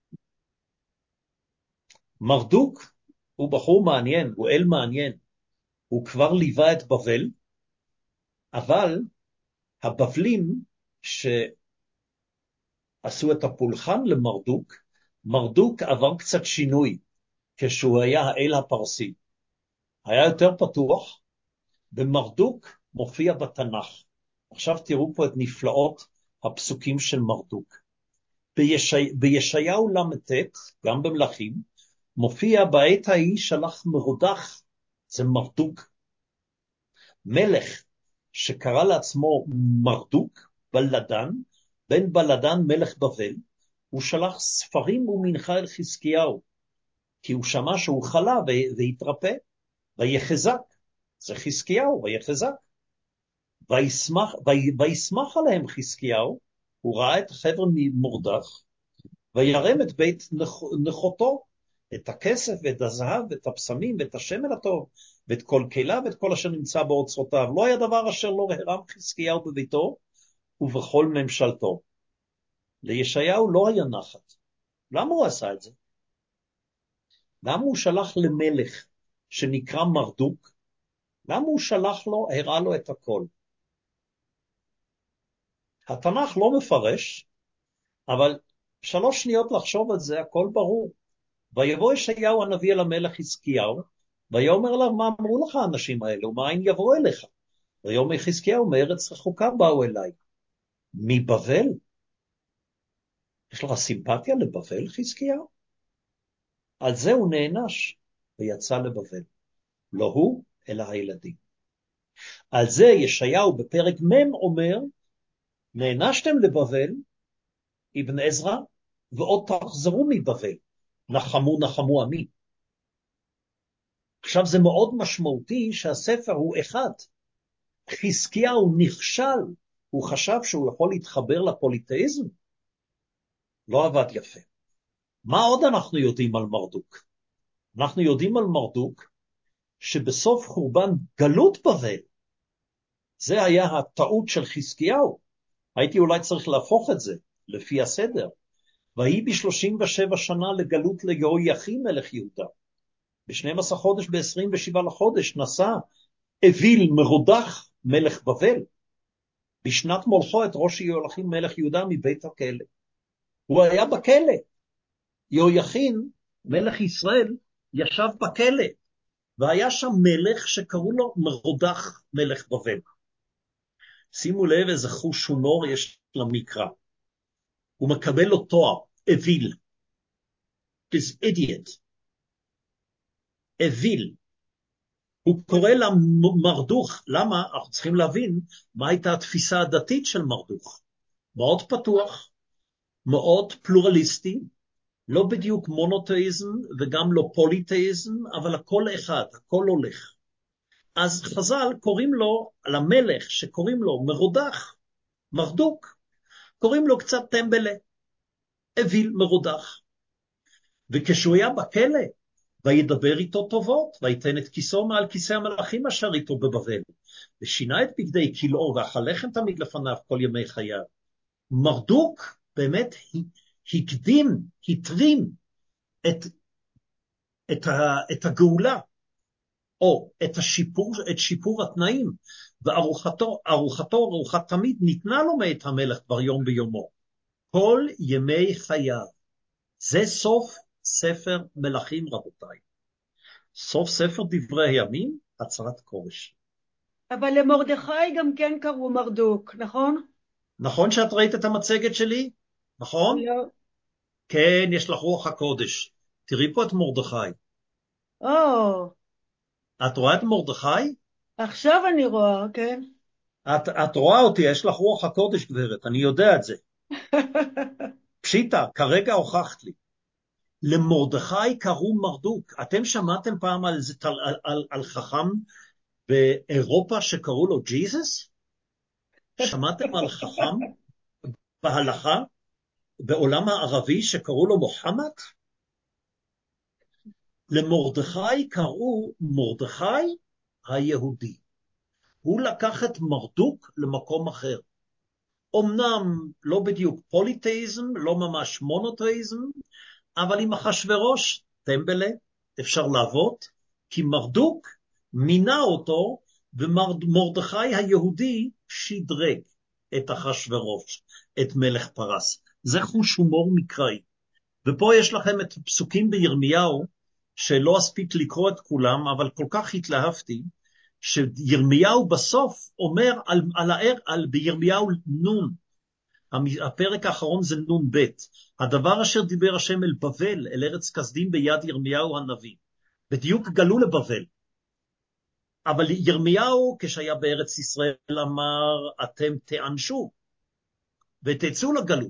מרדוק הוא בחור מעניין, הוא אל מעניין. הוא כבר ליווה את בבל, אבל הבבלים שעשו את הפולחן למרדוק, מרדוק עבר קצת שינוי כשהוא היה האל הפרסי. היה יותר פתוח, ומרדוק מופיע בתנ"ך. עכשיו תראו פה את נפלאות הפסוקים של מרדוק. בישי... בישעיהו למתת, גם במלכים, מופיע בעת ההיא שלח מרודח, זה מרדוק. מלך שקרא לעצמו מרדוק, בלדן, בן בלדן מלך בבל, הוא שלח ספרים ומנחה אל חזקיהו, כי הוא שמע שהוא חלה והתרפא, ויחזק, זה חזקיהו, ויחזק. וישמח, וישמח עליהם חזקיהו, הוא ראה את החבר'ה ממורדך, וירם את בית נכותו, את הכסף ואת הזהב ואת הפסמים ואת השמן הטוב, ואת כל כליו ואת כל אשר נמצא באוצרותיו. לא היה דבר אשר לא הרם חזקיהו בביתו ובכל ממשלתו. לישעיהו לא היה נחת. למה הוא עשה את זה? למה הוא שלח למלך שנקרא מרדוק? למה הוא שלח לו, הראה לו את הכל? התנ"ך לא מפרש, אבל שלוש שניות לחשוב על זה, הכל ברור. ויבוא ישעיהו הנביא אל המלך חזקיהו, ויאמר לה, מה אמרו לך האנשים האלה, ומאין יבואו אליך? ויאמר חזקיהו, מארץ רחוקה באו אליי. מבבל? יש לך סימפתיה לבבל, חזקיהו? על זה הוא נענש, ויצא לבבל. לא הוא, אלא הילדים. על זה ישעיהו בפרק מ' אומר, נענשתם לבבל, אבן עזרא, ועוד תחזרו מבבל. נחמו נחמו עמי. עכשיו זה מאוד משמעותי שהספר הוא אחד. חזקיהו נכשל, הוא חשב שהוא יכול להתחבר לפוליטאיזם. לא עבד יפה. מה עוד אנחנו יודעים על מרדוק? אנחנו יודעים על מרדוק שבסוף חורבן גלות בבל, זה היה הטעות של חזקיהו. הייתי אולי צריך להפוך את זה לפי הסדר. והיא ב-שלושים ושבע שנה לגלות ליהויכין מלך יהודה. ב-שנים עשר חודש, ב-עשרים ושבעה לחודש, נסע אוויל מרודח מלך בבל. בשנת מולכו את ראש יהויכין מלך יהודה מבית הכלא. הוא היה בכלא. יהויכין מלך ישראל ישב בכלא. והיה שם מלך שקראו לו מרודח מלך בבל. שימו לב איזה חוש הומור יש למקרא. הוא מקבל לו תואר, אוויל. This idiot. אוויל. הוא קורא למרדוך. למה? אנחנו צריכים להבין מה הייתה התפיסה הדתית של מרדוך. מאוד פתוח, מאוד פלורליסטי, לא בדיוק מונותאיזם וגם לא פוליתאיזם, אבל הכל אחד, הכל הולך. אז חז"ל קוראים לו, על המלך שקוראים לו מרודח, מרדוק, קוראים לו קצת טמבלה, אוויל מרודח. וכשהוא היה בכלא, וידבר איתו טובות, ויתן את כיסו מעל כיסא המלאכים אשר איתו בבבל, ושינה את בגדי כלאו, ואכל לחם תמיד לפניו כל ימי חייו. מרדוק באמת הקדים, התרים את, את, ה, את הגאולה, או את השיפור, את שיפור התנאים, וארוחתו, ארוחתו, ארוחת תמיד, ניתנה לו מאת המלך כבר יום ביומו, כל ימי חייו. זה סוף ספר מלכים, רבותיי. סוף ספר דברי הימים, הצהרת כורש. אבל למרדכי גם כן קראו מרדוק, נכון? נכון שאת ראית את המצגת שלי? נכון? לא. כן, יש לך רוח הקודש. תראי פה את מרדכי. או. את רואה את מרדכי? עכשיו אני רואה, כן. את, את רואה אותי, יש לך רוח הקודש, גברת, אני יודע את זה. פשיטה, כרגע הוכחת לי. למרדכי קראו מרדוק. אתם שמעתם פעם על, על, על, על, על חכם באירופה שקראו לו ג'יזוס? שמעתם על חכם בהלכה בעולם הערבי שקראו לו מוחמד? למרדכי קראו מרדכי היהודי. הוא לקח את מרדוק למקום אחר. אמנם לא בדיוק פוליטאיזם, לא ממש מונותאיזם, אבל עם אחשוורוש, טמבלה, אפשר לעבוד, כי מרדוק מינה אותו, ומרדכי היהודי שדרג את אחשוורוש, את מלך פרס. זה חוש הומור מקראי. ופה יש לכם את פסוקים בירמיהו, שלא אספיק לקרוא את כולם, אבל כל כך התלהבתי, שירמיהו בסוף אומר על, על הער, על בירמיהו נון, הפרק האחרון זה נון בית, הדבר אשר דיבר השם אל בבל, אל ארץ כסדים ביד ירמיהו הנביא, בדיוק גלו לבבל. אבל ירמיהו כשהיה בארץ ישראל אמר, אתם תענשו ותצאו לגלות,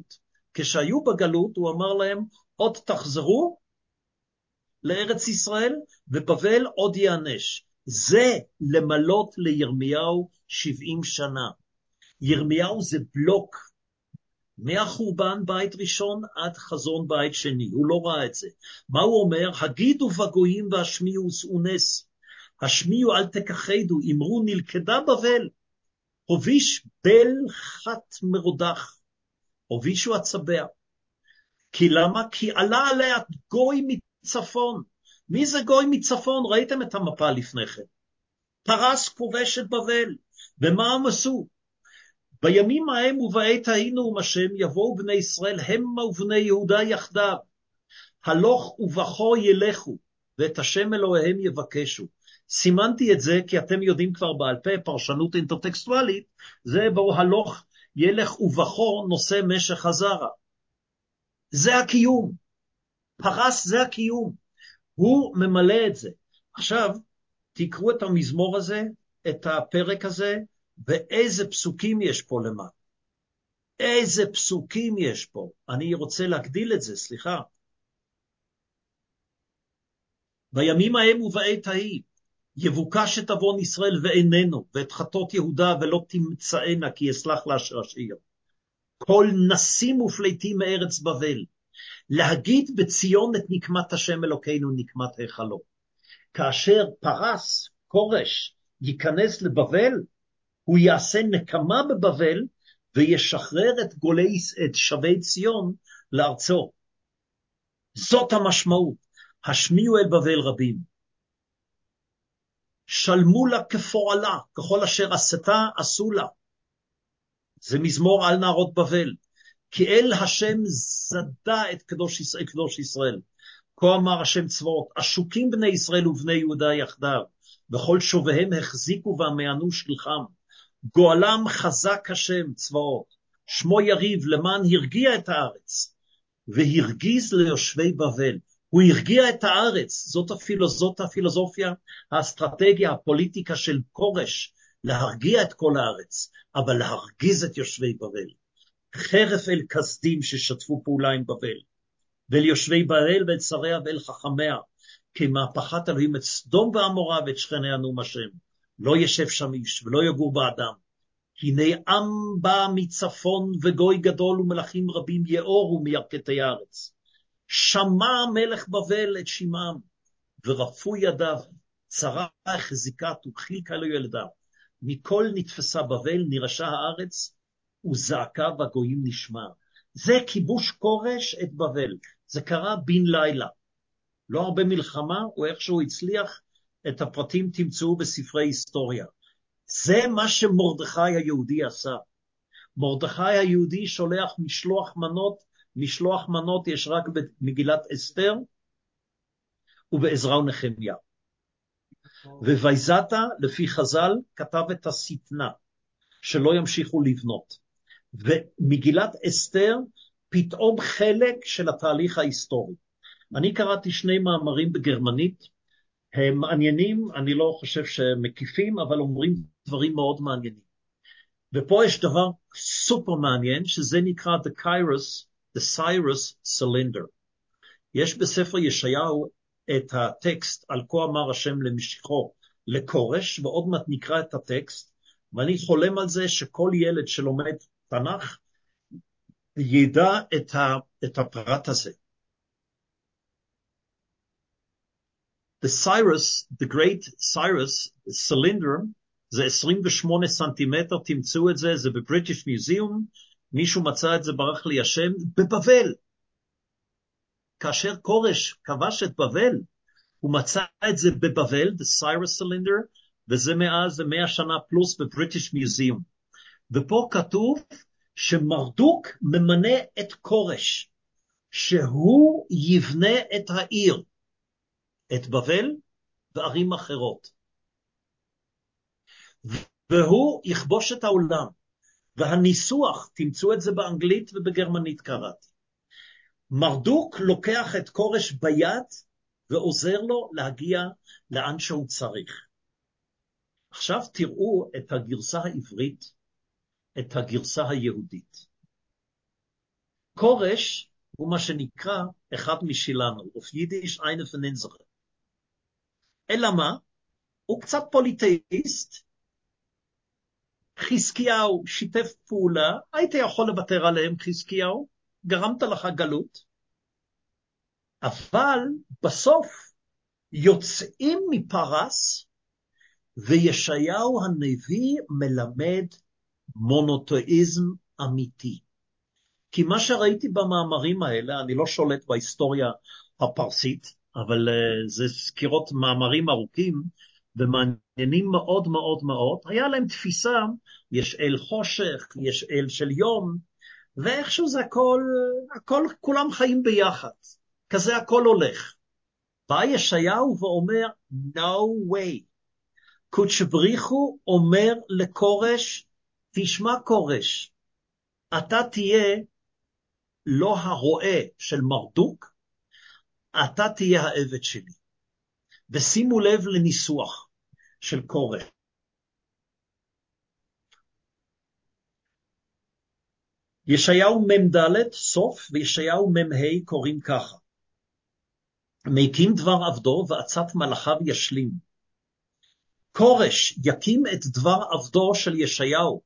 כשהיו בגלות, הוא אמר להם, עוד תחזרו לארץ ישראל, ובבל עוד יענש. זה למלות לירמיהו שבעים שנה. ירמיהו זה בלוק, מהחורבן בית ראשון עד חזון בית שני, הוא לא ראה את זה. מה הוא אומר? הגידו בגויים והשמיעו שאו נס, השמיעו אל תכחדו, אמרו נלכדה בבל, הוביש בל חת מרודח, הובישו הצבע. כי למה? כי עלה עליה גוי מצפון. מי זה גוי מצפון? ראיתם את המפה לפני כן. פרס כובש את בבל. ומה הם עשו? בימים ההם ובעת היינו עם השם יבואו בני ישראל המה ובני יהודה יחדיו. הלוך ובכו ילכו, ואת השם אלוהיהם יבקשו. סימנתי את זה כי אתם יודעים כבר בעל פה, פרשנות אינטרטקסטואלית, זה בו הלוך ילך ובכו נושא משך הזרע. זה הקיום. פרס זה הקיום. הוא ממלא את זה. עכשיו, תקראו את המזמור הזה, את הפרק הזה, ואיזה פסוקים יש פה למעלה. איזה פסוקים יש פה. אני רוצה להגדיל את זה, סליחה. בימים ההם ובעת ההיא, יבוקש את עוון ישראל ואיננו, ואת חטות יהודה ולא תמצאנה, כי יסלח לאשר אשיר. כל נסים ופליטים מארץ בבל, להגיד בציון את נקמת השם אלוקינו, נקמת היכלו. כאשר פרס, קורש, ייכנס לבבל, הוא יעשה נקמה בבבל, וישחרר את גולי, את שבי ציון לארצו. זאת המשמעות. השמיעו אל בבל רבים. שלמו לה כפועלה, ככל אשר עשתה עשו לה. זה מזמור על נערות בבל. כי אל השם זדה את קדוש ישראל, קדוש ישראל. כה אמר השם צבאות, עשוקים בני ישראל ובני יהודה יחדיו, וכל שוביהם החזיקו והמענו שלחם. גואלם חזק השם צבאות, שמו יריב למען הרגיע את הארץ, והרגיז ליושבי בבל. הוא הרגיע את הארץ, זאת, הפילוס, זאת הפילוסופיה, האסטרטגיה, הפוליטיקה של קורש, להרגיע את כל הארץ, אבל להרגיז את יושבי בבל. חרף אל כסדים ששתפו פעולה עם בבל, ואל יושבי בבל ואת שריה ואל חכמיה, כמהפכת אלוהים את סדום ועמורה ואת שכניה נאום השם. לא ישב שם איש ולא יגור באדם. הנה עם בא מצפון וגוי גדול ומלאכים רבים יאורו מירכתי הארץ. שמע מלך בבל את שמעם, ורפו ידיו, צרה החזיקת וחילקה לו ילדיו. מכל נתפסה בבל, נרשע הארץ, וזעקה בגויים נשמע. זה כיבוש קורש את בבל. זה קרה בן לילה. לא הרבה מלחמה, הוא איכשהו הצליח, את הפרטים תמצאו בספרי היסטוריה. זה מה שמרדכי היהודי עשה. מרדכי היהודי שולח משלוח מנות, משלוח מנות יש רק במגילת אסתר, ובעזרא ונחמיה. וויזת, לפי חז"ל, כתב את השטנה, שלא ימשיכו לבנות. ומגילת אסתר, פתאום חלק של התהליך ההיסטורי. אני קראתי שני מאמרים בגרמנית, הם מעניינים, אני לא חושב שהם מקיפים, אבל אומרים דברים מאוד מעניינים. ופה יש דבר סופר מעניין, שזה נקרא The Kairos, The Cyrus Cylinder. יש בספר ישעיהו את הטקסט, על כה אמר השם למשיחו לקורש, ועוד מעט נקרא את הטקסט, ואני חולם על זה שכל ילד שלומד תנ"ך, ידע את, ה, את הפרט הזה. The Cyrus, the Great Cyrus Cylinder, זה עשרים ושמונה סנטימטר, תמצאו את זה, זה בבריטיש מיוזיאום, מישהו מצא את זה, ברח לי השם, בבבל. כאשר קורש כבש את בבל, הוא מצא את זה בבבל, the Cyrus Cylinder, וזה מאז, זה מאה שנה פלוס בבריטיש מיוזיאום. ופה כתוב שמרדוק ממנה את קורש, שהוא יבנה את העיר, את בבל וערים אחרות. והוא יכבוש את העולם. והניסוח, תמצאו את זה באנגלית ובגרמנית קראתי. מרדוק לוקח את קורש ביד ועוזר לו להגיע לאן שהוא צריך. עכשיו תראו את הגרסה העברית, את הגרסה היהודית. כורש הוא מה שנקרא אחד משלנו, auf Jiddisch eine von unseren. אלא מה? הוא קצת פוליטאיסט, חזקיהו שיתף פעולה, היית יכול לוותר עליהם חזקיהו, גרמת לך גלות, אבל בסוף יוצאים מפרס, וישעיהו הנביא מלמד מונותאיזם אמיתי. כי מה שראיתי במאמרים האלה, אני לא שולט בהיסטוריה הפרסית, אבל uh, זה סקירות מאמרים ארוכים, ומעניינים מאוד מאוד מאוד, היה להם תפיסה, יש אל חושך, יש אל של יום, ואיכשהו זה הכל, הכל, כולם חיים ביחד, כזה הכל הולך. בא ישעיהו ואומר, no way. קודש בריחו אומר לקורש, תשמע קורש, אתה תהיה לא הרועה של מרדוק, אתה תהיה העבד שלי. ושימו לב לניסוח של קורש. ישעיהו ממדלת סוף וישעיהו ממהי קוראים ככה. מקים דבר עבדו ועצת מלאכיו ישלים. קורש יקים את דבר עבדו של ישעיהו.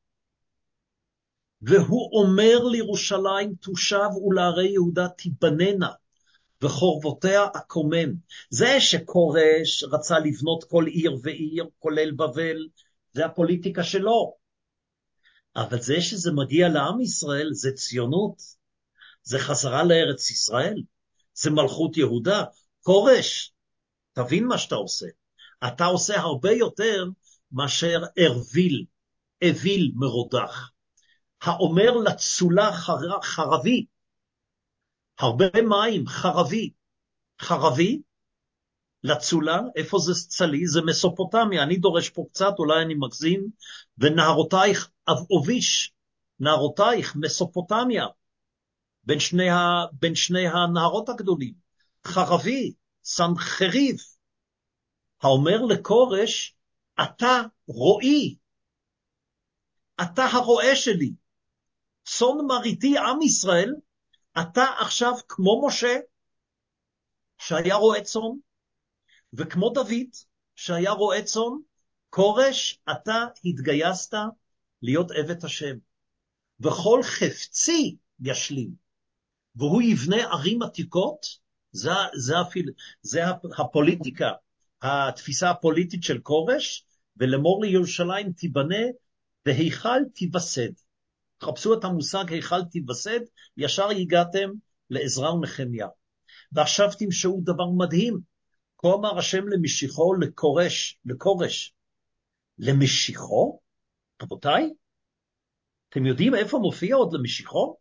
והוא אומר לירושלים תושב ולערי יהודה תיבננה. וחורבותיה אקומם. זה שקורש רצה לבנות כל עיר ועיר, כולל בבל, זה הפוליטיקה שלו. אבל זה שזה מגיע לעם ישראל, זה ציונות. זה חזרה לארץ ישראל. זה מלכות יהודה. קורש, תבין מה שאתה עושה. אתה עושה הרבה יותר מאשר ארביל, אביל מרודח. האומר לצולה חר... חרבי, הרבה מים, חרבי. חרבי, לצולה, איפה זה צלי? זה מסופוטמיה, אני דורש פה קצת, אולי אני מגזים, ונערותייך אבוביש, נערותייך מסופוטמיה, בין שני, ה... בין שני הנערות הגדולים. חרבי, סנחריב, האומר לקורש, אתה רואי, אתה הרועה שלי, צאן מרעיתי עם ישראל, אתה עכשיו כמו משה, שהיה רועה צאן, וכמו דוד, שהיה רועה צאן, קורש, אתה התגייסת להיות עבד השם. וכל חפצי ישלים, והוא יבנה ערים עתיקות, זה, זה, אפילו, זה הפוליטיקה, התפיסה הפוליטית של קורש, ולמור לירושלים תיבנה, והיכל תיווסד. חפשו את המושג היכל תיווסד, ישר הגעתם לעזרא ונחמיה. ועכשיו תמשעו דבר מדהים, כה אמר השם למשיחו לקורש, לקורש, למשיחו? רבותיי, אתם יודעים איפה מופיע עוד למשיחו?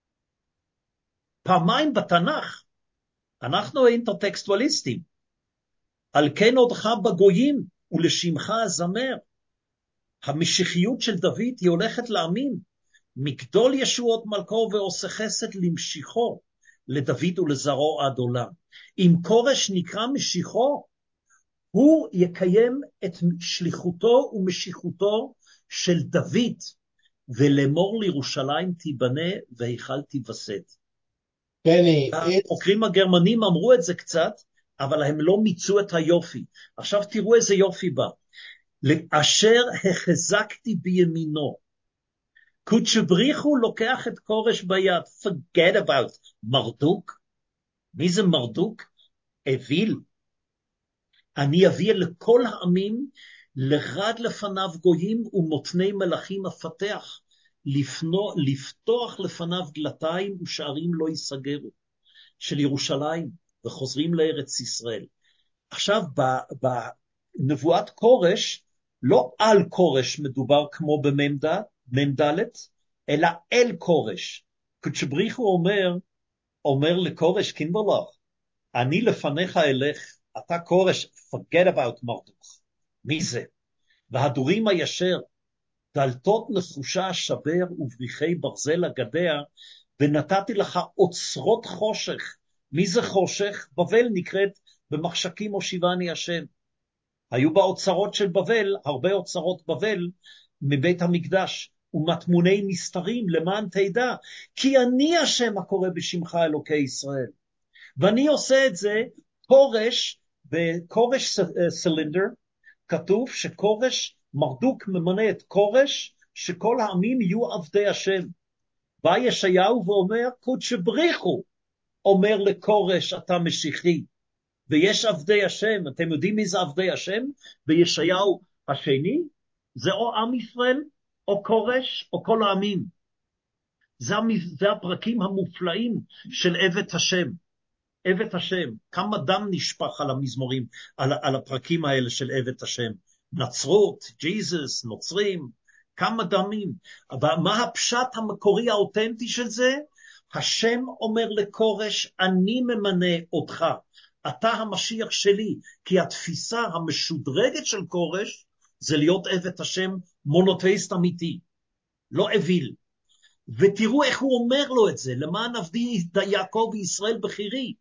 פעמיים בתנ"ך, אנחנו אינטרטקסטואליסטים, על כן עודך בגויים ולשמך הזמר. המשיחיות של דוד היא הולכת לעמים, מגדול ישועות מלכו ועושה חסד למשיחו, לדוד ולזרעו עד עולם. אם קורש נקרא משיחו, הוא יקיים את שליחותו ומשיחותו של דוד, ולמור לירושלים תיבנה והיכל תיווסד. בני, החוקרים הגרמנים אמרו את זה קצת, אבל הם לא מיצו את היופי. עכשיו תראו איזה יופי בא. אשר החזקתי בימינו. קודש בריחו לוקח את קורש ביד. Forget about מרדוק. מי זה מרדוק? אביל. אני אביא לכל העמים, לרד לפניו גויים ומותני מלאכים אפתח, לפנו, לפתוח לפניו דלתיים ושערים לא ייסגרו, של ירושלים, וחוזרים לארץ ישראל. עכשיו, בנבואת קורש, לא על קורש מדובר כמו בממדלת, אלא אל קורש. קודשבריחו אומר, אומר לקורש, קינברלך, אני לפניך אלך, אתה קורש, forget about מרדוך. מי זה? והדורים הישר, דלתות נחושה שבר ובריחי ברזל הגדיה, ונתתי לך אוצרות חושך. מי זה חושך? בבל נקראת במחשכים הושיבני השם. היו באוצרות של בבל, הרבה אוצרות בבל מבית המקדש. ומטמוני מסתרים למען תדע, כי אני השם הקורא בשמך אלוקי ישראל. ואני עושה את זה, קורש, בקורש סלינדר, כתוב שקורש, מרדוק ממנה את קורש, שכל העמים יהיו עבדי השם. בא ישעיהו ואומר, קודש בריחו, אומר לקורש, אתה משיחי. ויש עבדי השם, אתם יודעים מי זה עבדי השם? בישעיהו השני, זה או עם ישראל, או קורש, או כל העמים. זה, זה הפרקים המופלאים של עבד השם. עבד השם, כמה דם נשפך על המזמורים, על, על הפרקים האלה של עבד השם. נצרות, ג'יזוס, נוצרים, כמה דמים. אבל מה הפשט המקורי האותנטי של זה? השם אומר לקורש, אני ממנה אותך. אתה המשיח שלי, כי התפיסה המשודרגת של קורש, זה להיות עבד השם מונותאיסט אמיתי, לא אוויל. ותראו איך הוא אומר לו את זה, למען עבדי יעקב וישראל בחירי.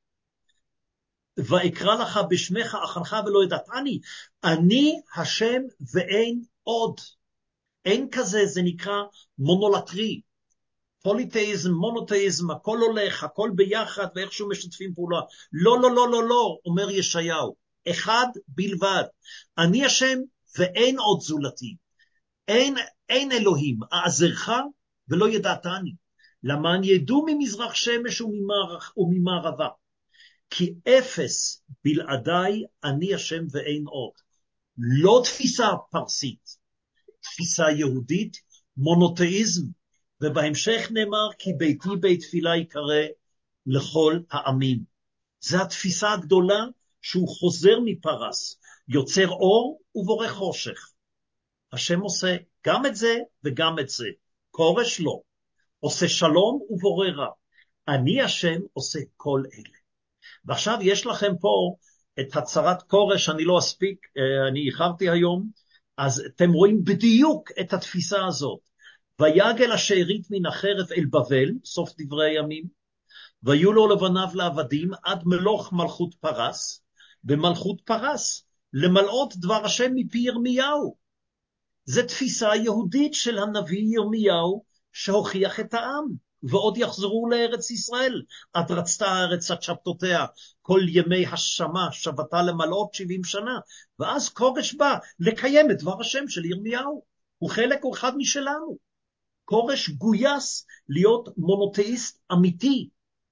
ויקרא לך בשמך אחנך ולא ידעתני, אני השם ואין עוד. אין כזה, זה נקרא מונולטרי. פוליתאיזם, מונותאיזם, הכל הולך, הכל ביחד, ואיכשהו משתפים פעולה. לא, לא, לא, לא, לא, אומר ישעיהו. אחד בלבד. אני השם ואין עוד זולתי. אין, אין אלוהים, אעזרך ולא ידעתני. למען ידעו ממזרח שמש וממערב, וממערבה. כי אפס בלעדיי אני השם ואין עוד. לא תפיסה פרסית, תפיסה יהודית, מונותאיזם. ובהמשך נאמר, כי ביתי בית תפילה יקרא לכל העמים. זו התפיסה הגדולה שהוא חוזר מפרס, יוצר אור ובורא חושך. השם עושה גם את זה וגם את זה. קורש לא. עושה שלום ובורא רע. אני השם עושה כל אלה. ועכשיו יש לכם פה את הצהרת קורש, אני לא אספיק, אני איחרתי היום, אז אתם רואים בדיוק את התפיסה הזאת. ויגל השארית מן החרב אל בבל, סוף דברי הימים, ויהיו לו לבניו לעבדים עד מלוך מלכות פרס, במלכות פרס, למלאות דבר השם מפי ירמיהו. זו תפיסה יהודית של הנביא ירמיהו, שהוכיח את העם, ועוד יחזרו לארץ ישראל, עד רצתה הארץ עד שבתותיה, כל ימי השמה, שבתה למלאות שבעים שנה, ואז קורש בא לקיים את דבר השם של ירמיהו, הוא חלק הוא אחד משלנו. קורש גויס להיות מונותאיסט אמיתי,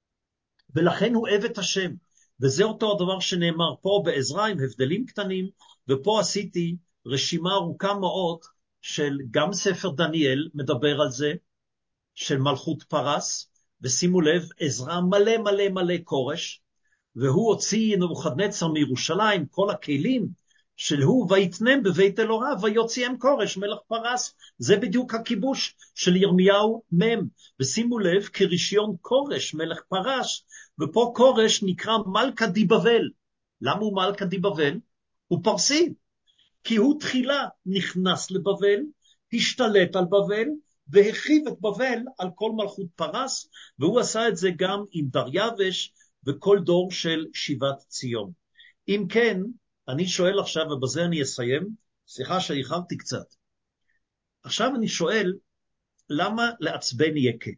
ולכן הוא עבד השם, וזה אותו הדבר שנאמר פה בעזרא עם הבדלים קטנים, ופה עשיתי רשימה ארוכה מאוד, של גם ספר דניאל מדבר על זה, של מלכות פרס, ושימו לב, עזרא מלא מלא מלא קורש, והוא הוציא נבוכדנצר מירושלים, כל הכלים של הוא, ויתנם בבית אלוהיו, ויוציאם קורש מלך פרס, זה בדיוק הכיבוש של ירמיהו מם, ושימו לב, כרישיון קורש מלך פרס, ופה קורש נקרא מלכה די בבל. למה הוא מלכה די בבל? הוא פרסי, כי הוא תחילה נכנס לבבל, השתלט על בבל, והחיב את בבל על כל מלכות פרס, והוא עשה את זה גם עם דריווש וכל דור של שיבת ציון. אם כן, אני שואל עכשיו, ובזה אני אסיים, סליחה שאיחרתי קצת. עכשיו אני שואל, למה לעצבן יקה?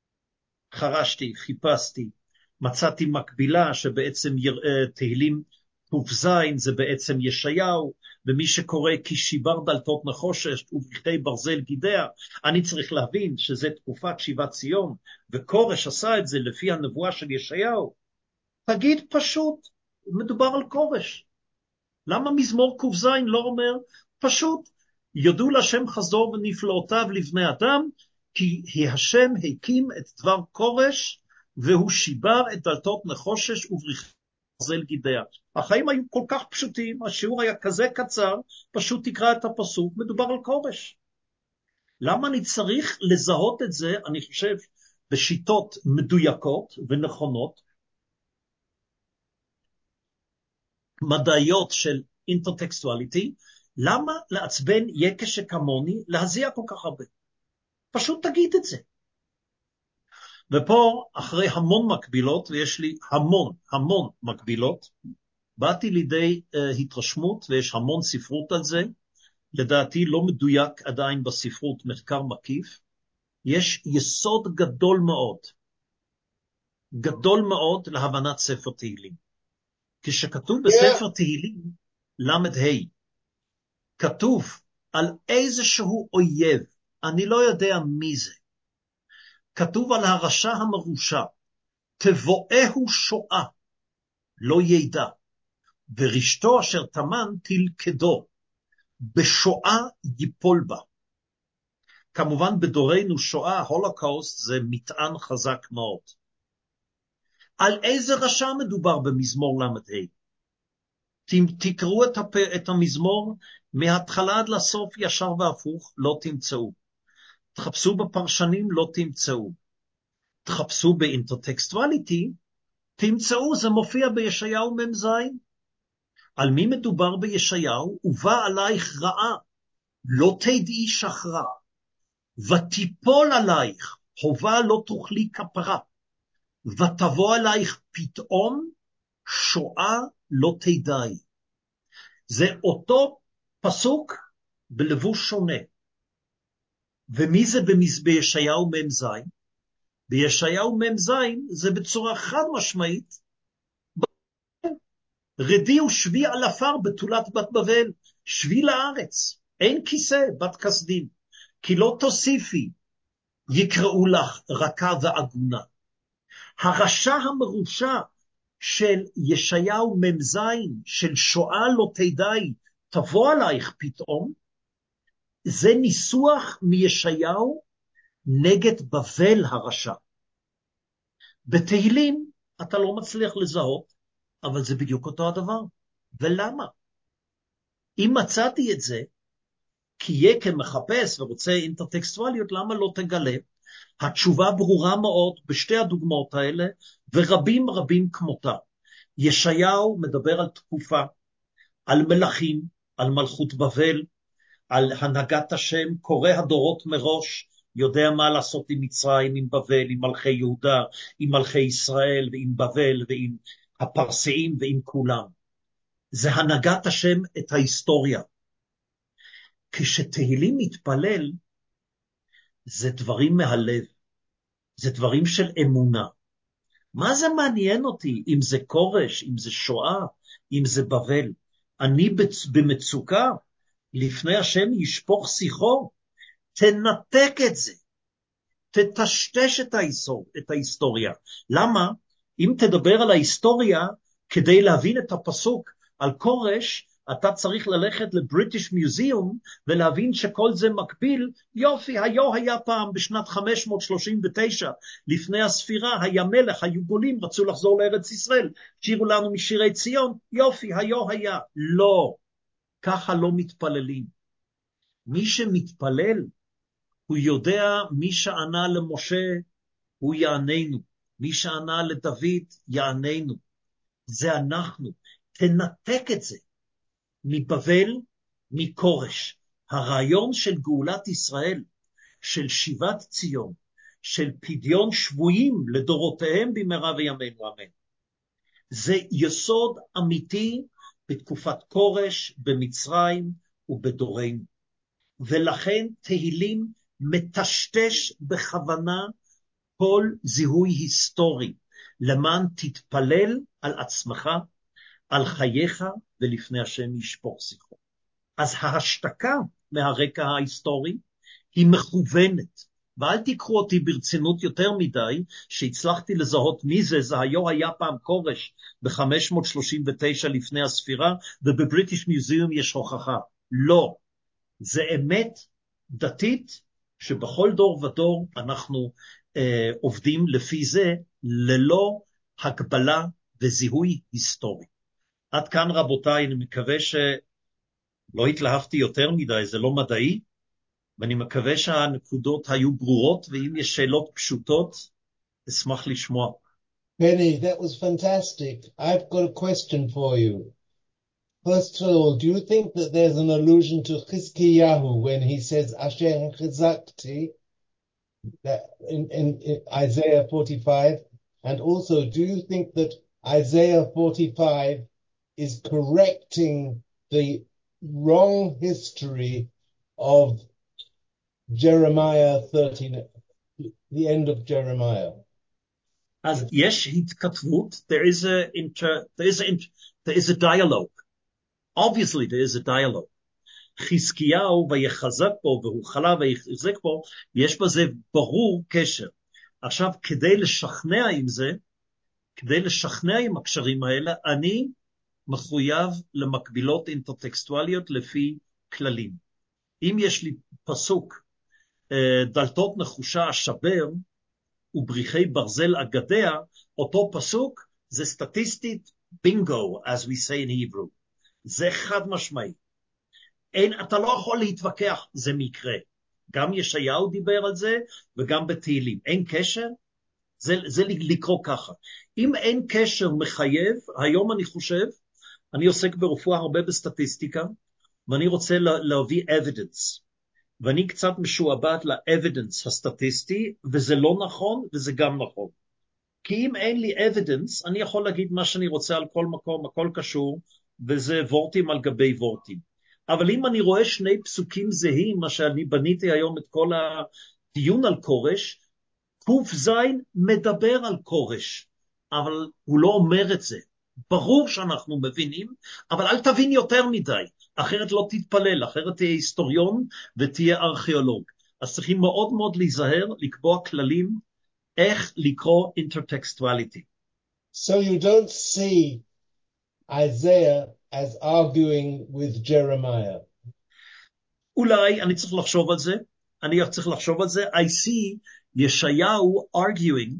חרשתי, חיפשתי, מצאתי מקבילה שבעצם תהילים תופזין, זה בעצם ישעיהו, ומי שקורא כי שיבר דלתות נחושת וברכי ברזל גידיה, אני צריך להבין שזה תקופת שיבת ציון, וקורש עשה את זה לפי הנבואה של ישעיהו. תגיד פשוט, מדובר על קורש. למה מזמור קופזין לא אומר פשוט, יודו להשם חסדו ונפלאותיו לבני אדם, כי השם הקים את דבר קורש, והוא שיבר את דלתות נחושש וברכי ברזל גידיה. החיים היו כל כך פשוטים, השיעור היה כזה קצר, פשוט תקרא את הפסוק, מדובר על קורש. למה אני צריך לזהות את זה, אני חושב, בשיטות מדויקות ונכונות, מדעיות של אינטרטקסטואליטי, למה לעצבן יקה שכמוני להזיע כל כך הרבה? פשוט תגיד את זה. ופה, אחרי המון מקבילות, ויש לי המון, המון מקבילות, באתי לידי uh, התרשמות, ויש המון ספרות על זה, לדעתי לא מדויק עדיין בספרות מחקר מקיף, יש יסוד גדול מאוד, גדול מאוד להבנת ספר תהילים. כשכתוב בספר yeah. תהילים, למד ה', כתוב על איזשהו אויב, אני לא יודע מי זה, כתוב על הרשע המרושע, תבואהו שואה, לא ידע, ורשתו אשר תמן תלכדו, בשואה ייפול בה. כמובן בדורנו שואה, הולוקאוסט, זה מטען חזק מאוד. על איזה רשע מדובר במזמור למד ה'? תקראו את, הפ... את המזמור מההתחלה עד לסוף ישר והפוך, לא תמצאו. תחפשו בפרשנים, לא תמצאו. תחפשו באינטרטקסטואליטי, תמצאו, זה מופיע בישעיהו ממז. על מי מדובר בישעיהו? ובא עלייך רעה, לא תדעי שחרה, ותיפול עלייך, חובה לא תוכלי כפרה, ותבוא עלייך פתאום, שואה לא תדעי. זה אותו פסוק בלבוש שונה. ומי זה בישעיהו ממז? בישעיהו ממז זה בצורה חד משמעית, רדי ושבי על עפר בתולת בת בבל, שבי לארץ, אין כיסא בת כסדים, כי לא תוסיפי, יקראו לך רכה ועגונה. הרשע המרושע של ישעיהו ממז, של שואה לא תדעי, תבוא עלייך פתאום, זה ניסוח מישעיהו נגד בבל הרשע. בתהילים אתה לא מצליח לזהות, אבל זה בדיוק אותו הדבר. ולמה? אם מצאתי את זה, כי יהיה כמחפש ורוצה אינטרטקסטואליות, למה לא תגלה? התשובה ברורה מאוד בשתי הדוגמאות האלה, ורבים רבים כמותה. ישעיהו מדבר על תקופה, על מלכים, על מלכות בבל, על הנהגת השם, קורא הדורות מראש, יודע מה לעשות עם מצרים, עם בבל, עם מלכי יהודה, עם מלכי ישראל, ועם בבל, ועם הפרסיים, ועם כולם. זה הנהגת השם את ההיסטוריה. כשתהילים מתפלל, זה דברים מהלב, זה דברים של אמונה. מה זה מעניין אותי? אם זה קורש, אם זה שואה, אם זה בבל. אני במצוקה, לפני השם ישפוך שיחו, תנתק את זה, תטשטש את, ההיסטור, את ההיסטוריה. למה? אם תדבר על ההיסטוריה, כדי להבין את הפסוק על קורש, אתה צריך ללכת לבריטיש מיוזיאום, ולהבין שכל זה מקביל, יופי, היו היה פעם בשנת חמש מאות שלושים ותשע, לפני הספירה, היה מלך, היו גולים, רצו לחזור לארץ ישראל, שירו לנו משירי ציון, יופי, היו היה. לא, ככה לא מתפללים. מי שמתפלל, הוא יודע מי שענה למשה, הוא יעננו. מי שענה לדוד, יעננו. זה אנחנו. תנתק את זה. מבבל, מקורש. הרעיון של גאולת ישראל, של שיבת ציון, של פדיון שבויים לדורותיהם במהרה וימינו אמן. זה יסוד אמיתי בתקופת קורש, במצרים ובדורנו. ולכן תהילים מטשטש בכוונה כל זיהוי היסטורי, למען תתפלל על עצמך, על חייך, ולפני השם ישפוך שיחו. אז ההשתקה מהרקע ההיסטורי היא מכוונת, ואל תיקחו אותי ברצינות יותר מדי, שהצלחתי לזהות מי זה, זה היו היה פעם קורש ב-חמש מאות שלושים ותשע לפני הספירה, ובבריטיש מיוזיאום יש הוכחה. לא, זה אמת דתית, שבכל דור ודור אנחנו אה, עובדים לפי זה, ללא הגבלה וזיהוי היסטורי. עד כאן רבותיי, אני מקווה שלא התלהבתי יותר מדי, זה לא מדעי, ואני מקווה שהנקודות היו ברורות, ואם יש שאלות פשוטות, אשמח לשמוע. Benny, that was fantastic. I've got a question for you. First of all, do you think that there's an allusion to Chizkiyahu when he says Asher Chizakti that in, in, in Isaiah forty-five? And also, do you think that Isaiah forty-five is correcting the wrong history of Jeremiah thirteen, the end of Jeremiah? אז יש התכתבות, there is a inter, there is a, there is a dialogue. Obviously there is a dialogue. חזקיהו ויחזק בו והוא חלה ויחזק בו, יש בזה ברור קשר. עכשיו, כדי לשכנע עם זה, כדי לשכנע עם הקשרים האלה, אני מחויב למקבילות אינטרטקסטואליות לפי כללים. אם יש לי פסוק, דלתות נחושה אשבר, ובריחי ברזל אגדיה, אותו פסוק, זה סטטיסטית בינגו, as we say in Hebrew. זה חד משמעי. אין, אתה לא יכול להתווכח, זה מקרה. גם ישעיהו דיבר על זה, וגם בתהילים. אין קשר? זה, זה לקרוא ככה. אם אין קשר מחייב, היום אני חושב, אני עוסק ברפואה הרבה בסטטיסטיקה, ואני רוצה להביא evidence. ואני קצת משועבד ל-evidence הסטטיסטי, וזה לא נכון, וזה גם נכון. כי אם אין לי evidence, אני יכול להגיד מה שאני רוצה על כל מקום, הכל קשור, וזה וורטים על גבי וורטים. אבל אם אני רואה שני פסוקים זהים, מה שאני בניתי היום את כל הדיון על קורש, קוף זין מדבר על קורש, אבל הוא לא אומר את זה. ברור שאנחנו מבינים, אבל אל תבין יותר מדי, אחרת לא תתפלל, אחרת תהיה היסטוריון ותהיה ארכיאולוג. אז צריכים מאוד מאוד להיזהר, לקבוע כללים, איך לקרוא אינטרטקסטואליטי. So you don't see Isaiah as arguing with Jeremiah. אולי אני צריך לחשוב על זה, אני צריך לחשוב על זה, I see ישעיהו arguing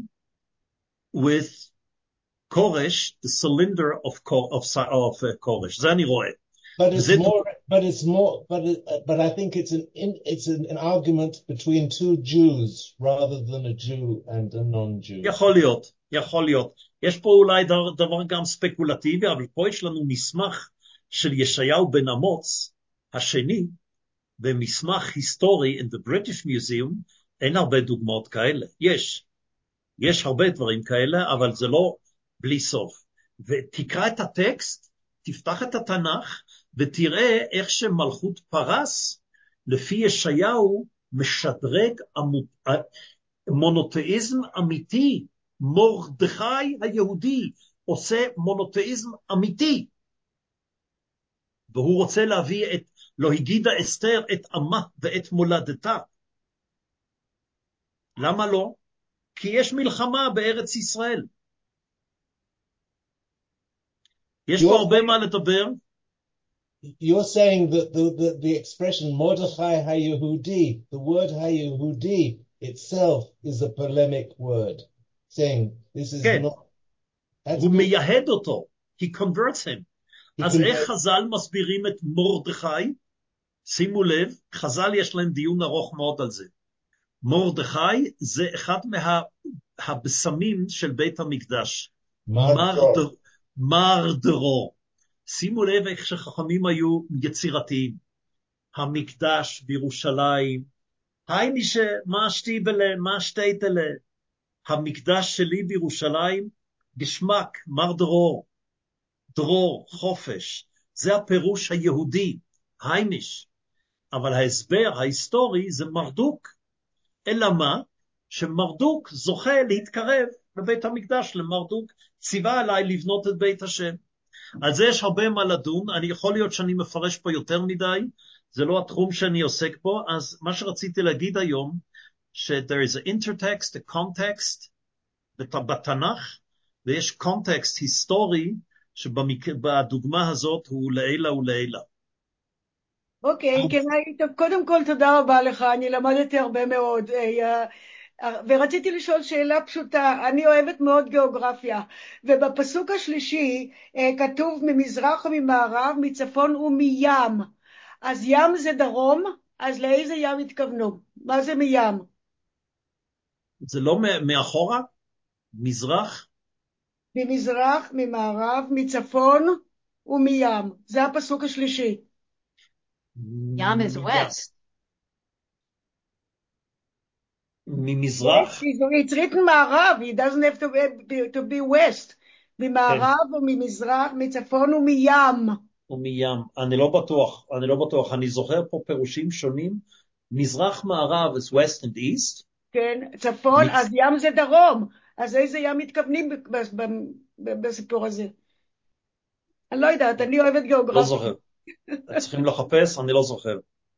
with Koresh, the cylinder of of, of uh, Koresh. זה אני רואה. But it's more, but it's more, but it, but I think it's an it's an, an argument between two Jews rather than a Jew and a non-Jew. יכול להיות, יכול להיות. יש פה אולי דבר, דבר גם ספקולטיבי, אבל פה יש לנו מסמך של ישעיהו בן אמוץ השני, במסמך היסטורי in the British Museum, אין הרבה דוגמאות כאלה. יש, יש הרבה דברים כאלה, אבל זה לא בלי סוף. ותקרא את הטקסט, תפתח את התנ"ך, ותראה איך שמלכות פרס, לפי ישעיהו, משדרג מונותאיזם אמיתי. מרדכי היהודי עושה מונותאיזם אמיתי. והוא רוצה להביא את, לא הגידה אסתר את עמה ואת מולדתה. למה לא? כי יש מלחמה בארץ ישראל. יש פה הרבה מה לדבר. You're saying that the, the, the expression Mordechai HaYehudi, the word HaYehudi itself is a polemic word, saying this is כן. not... הוא מייהד אותו, he converts him. אז convert... איך חז"ל מסבירים את מרדכי? שימו לב, חז"ל יש להם דיון ארוך מאוד על זה. מרדכי זה אחד מהבשמים של בית המקדש. מרדרו. מרדרו. שימו לב איך שחכמים היו יצירתיים. המקדש בירושלים, היי מי שמה שתיבלה, מה שתיתלה. המקדש שלי בירושלים, גשמק, מרדרו, דרור, חופש. זה הפירוש היהודי, היימיש. אבל ההסבר ההיסטורי זה מרדוק. אלא מה? שמרדוק זוכה להתקרב בבית המקדש, למרדוק ציווה עליי לבנות את בית השם. על זה יש הרבה מה לדון, אני יכול להיות שאני מפרש פה יותר מדי, זה לא התחום שאני עוסק פה, אז מה שרציתי להגיד היום, ש-there is an intertext, a context, בתנ"ך, ויש context היסטורי, שבדוגמה הזאת הוא לעילה ולעילה. אוקיי, כן, קודם כל תודה רבה לך, אני למדתי הרבה מאוד, ורציתי לשאול שאלה פשוטה, אני אוהבת מאוד גיאוגרפיה, ובפסוק השלישי כתוב ממזרח וממערב, מצפון ומים, אז ים זה דרום, אז לאיזה ים התכוונו? מה זה מים? זה לא מאחורה? מזרח? ממזרח, ממערב, מצפון ומים, זה הפסוק השלישי. Yam is west. ממזרח? It's written מערב, it doesn't have to be, to be west. ממערב וממזרח, מצפון ומים. ומים. אני לא בטוח, אני לא בטוח. אני זוכר פה פירושים שונים. מזרח מערב is west and east. כן, צפון, מצ... אז ים זה דרום. אז איזה ים מתכוונים ב- ב- ב- בסיפור הזה? אני לא יודעת, אני אוהבת לא גיאוגרפיה. זוכר. צריכים לחפש, אני לא זוכר.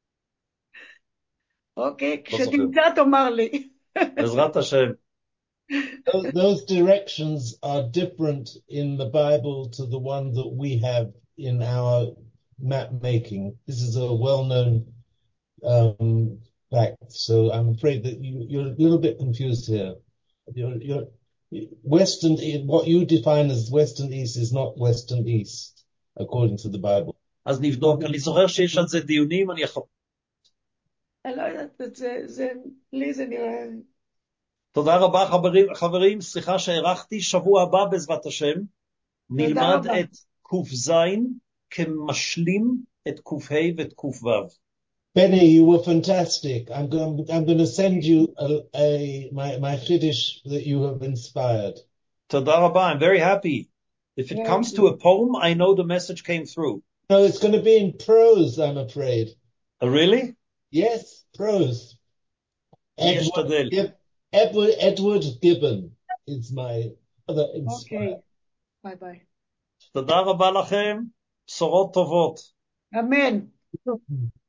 אוקיי, לא זוכר. כשתמצא תאמר לי. בעזרת השם. Those, those directions are different in the Bible to the one that we have in our map making. This is a well-known um, fact, so I'm afraid that you, you're a little bit confused here. You're, you're, Western, what you define as West and East is not West and East, according to the Bible. אז נבדוק. אני זוכר שיש על זה דיונים, אני אחפש. אני לא יודעת, זה, זה, לי זה נראה... תודה רבה חברים, חברים, סליחה שהערכתי, שבוע הבא בעזרת השם, נלמד רבה. את ק"ז כמשלים את ק"ה ואת ק"ו. Benny, you were fantastic. I'm going, I'm going to send you a, a my, my Chiddush that you have inspired. תודה רבה, I'm very happy. If it Yeah, comes thank to a poem, I know the message came through. No, it's going to be in prose, I'm afraid. Oh, really? Yes, prose. אני Edward, אשתדל. Gib- Edward, Edward Gibbon is my other inspired. אוקיי, ביי ביי. תודה רבה לכם, בשורות טובות. אמן.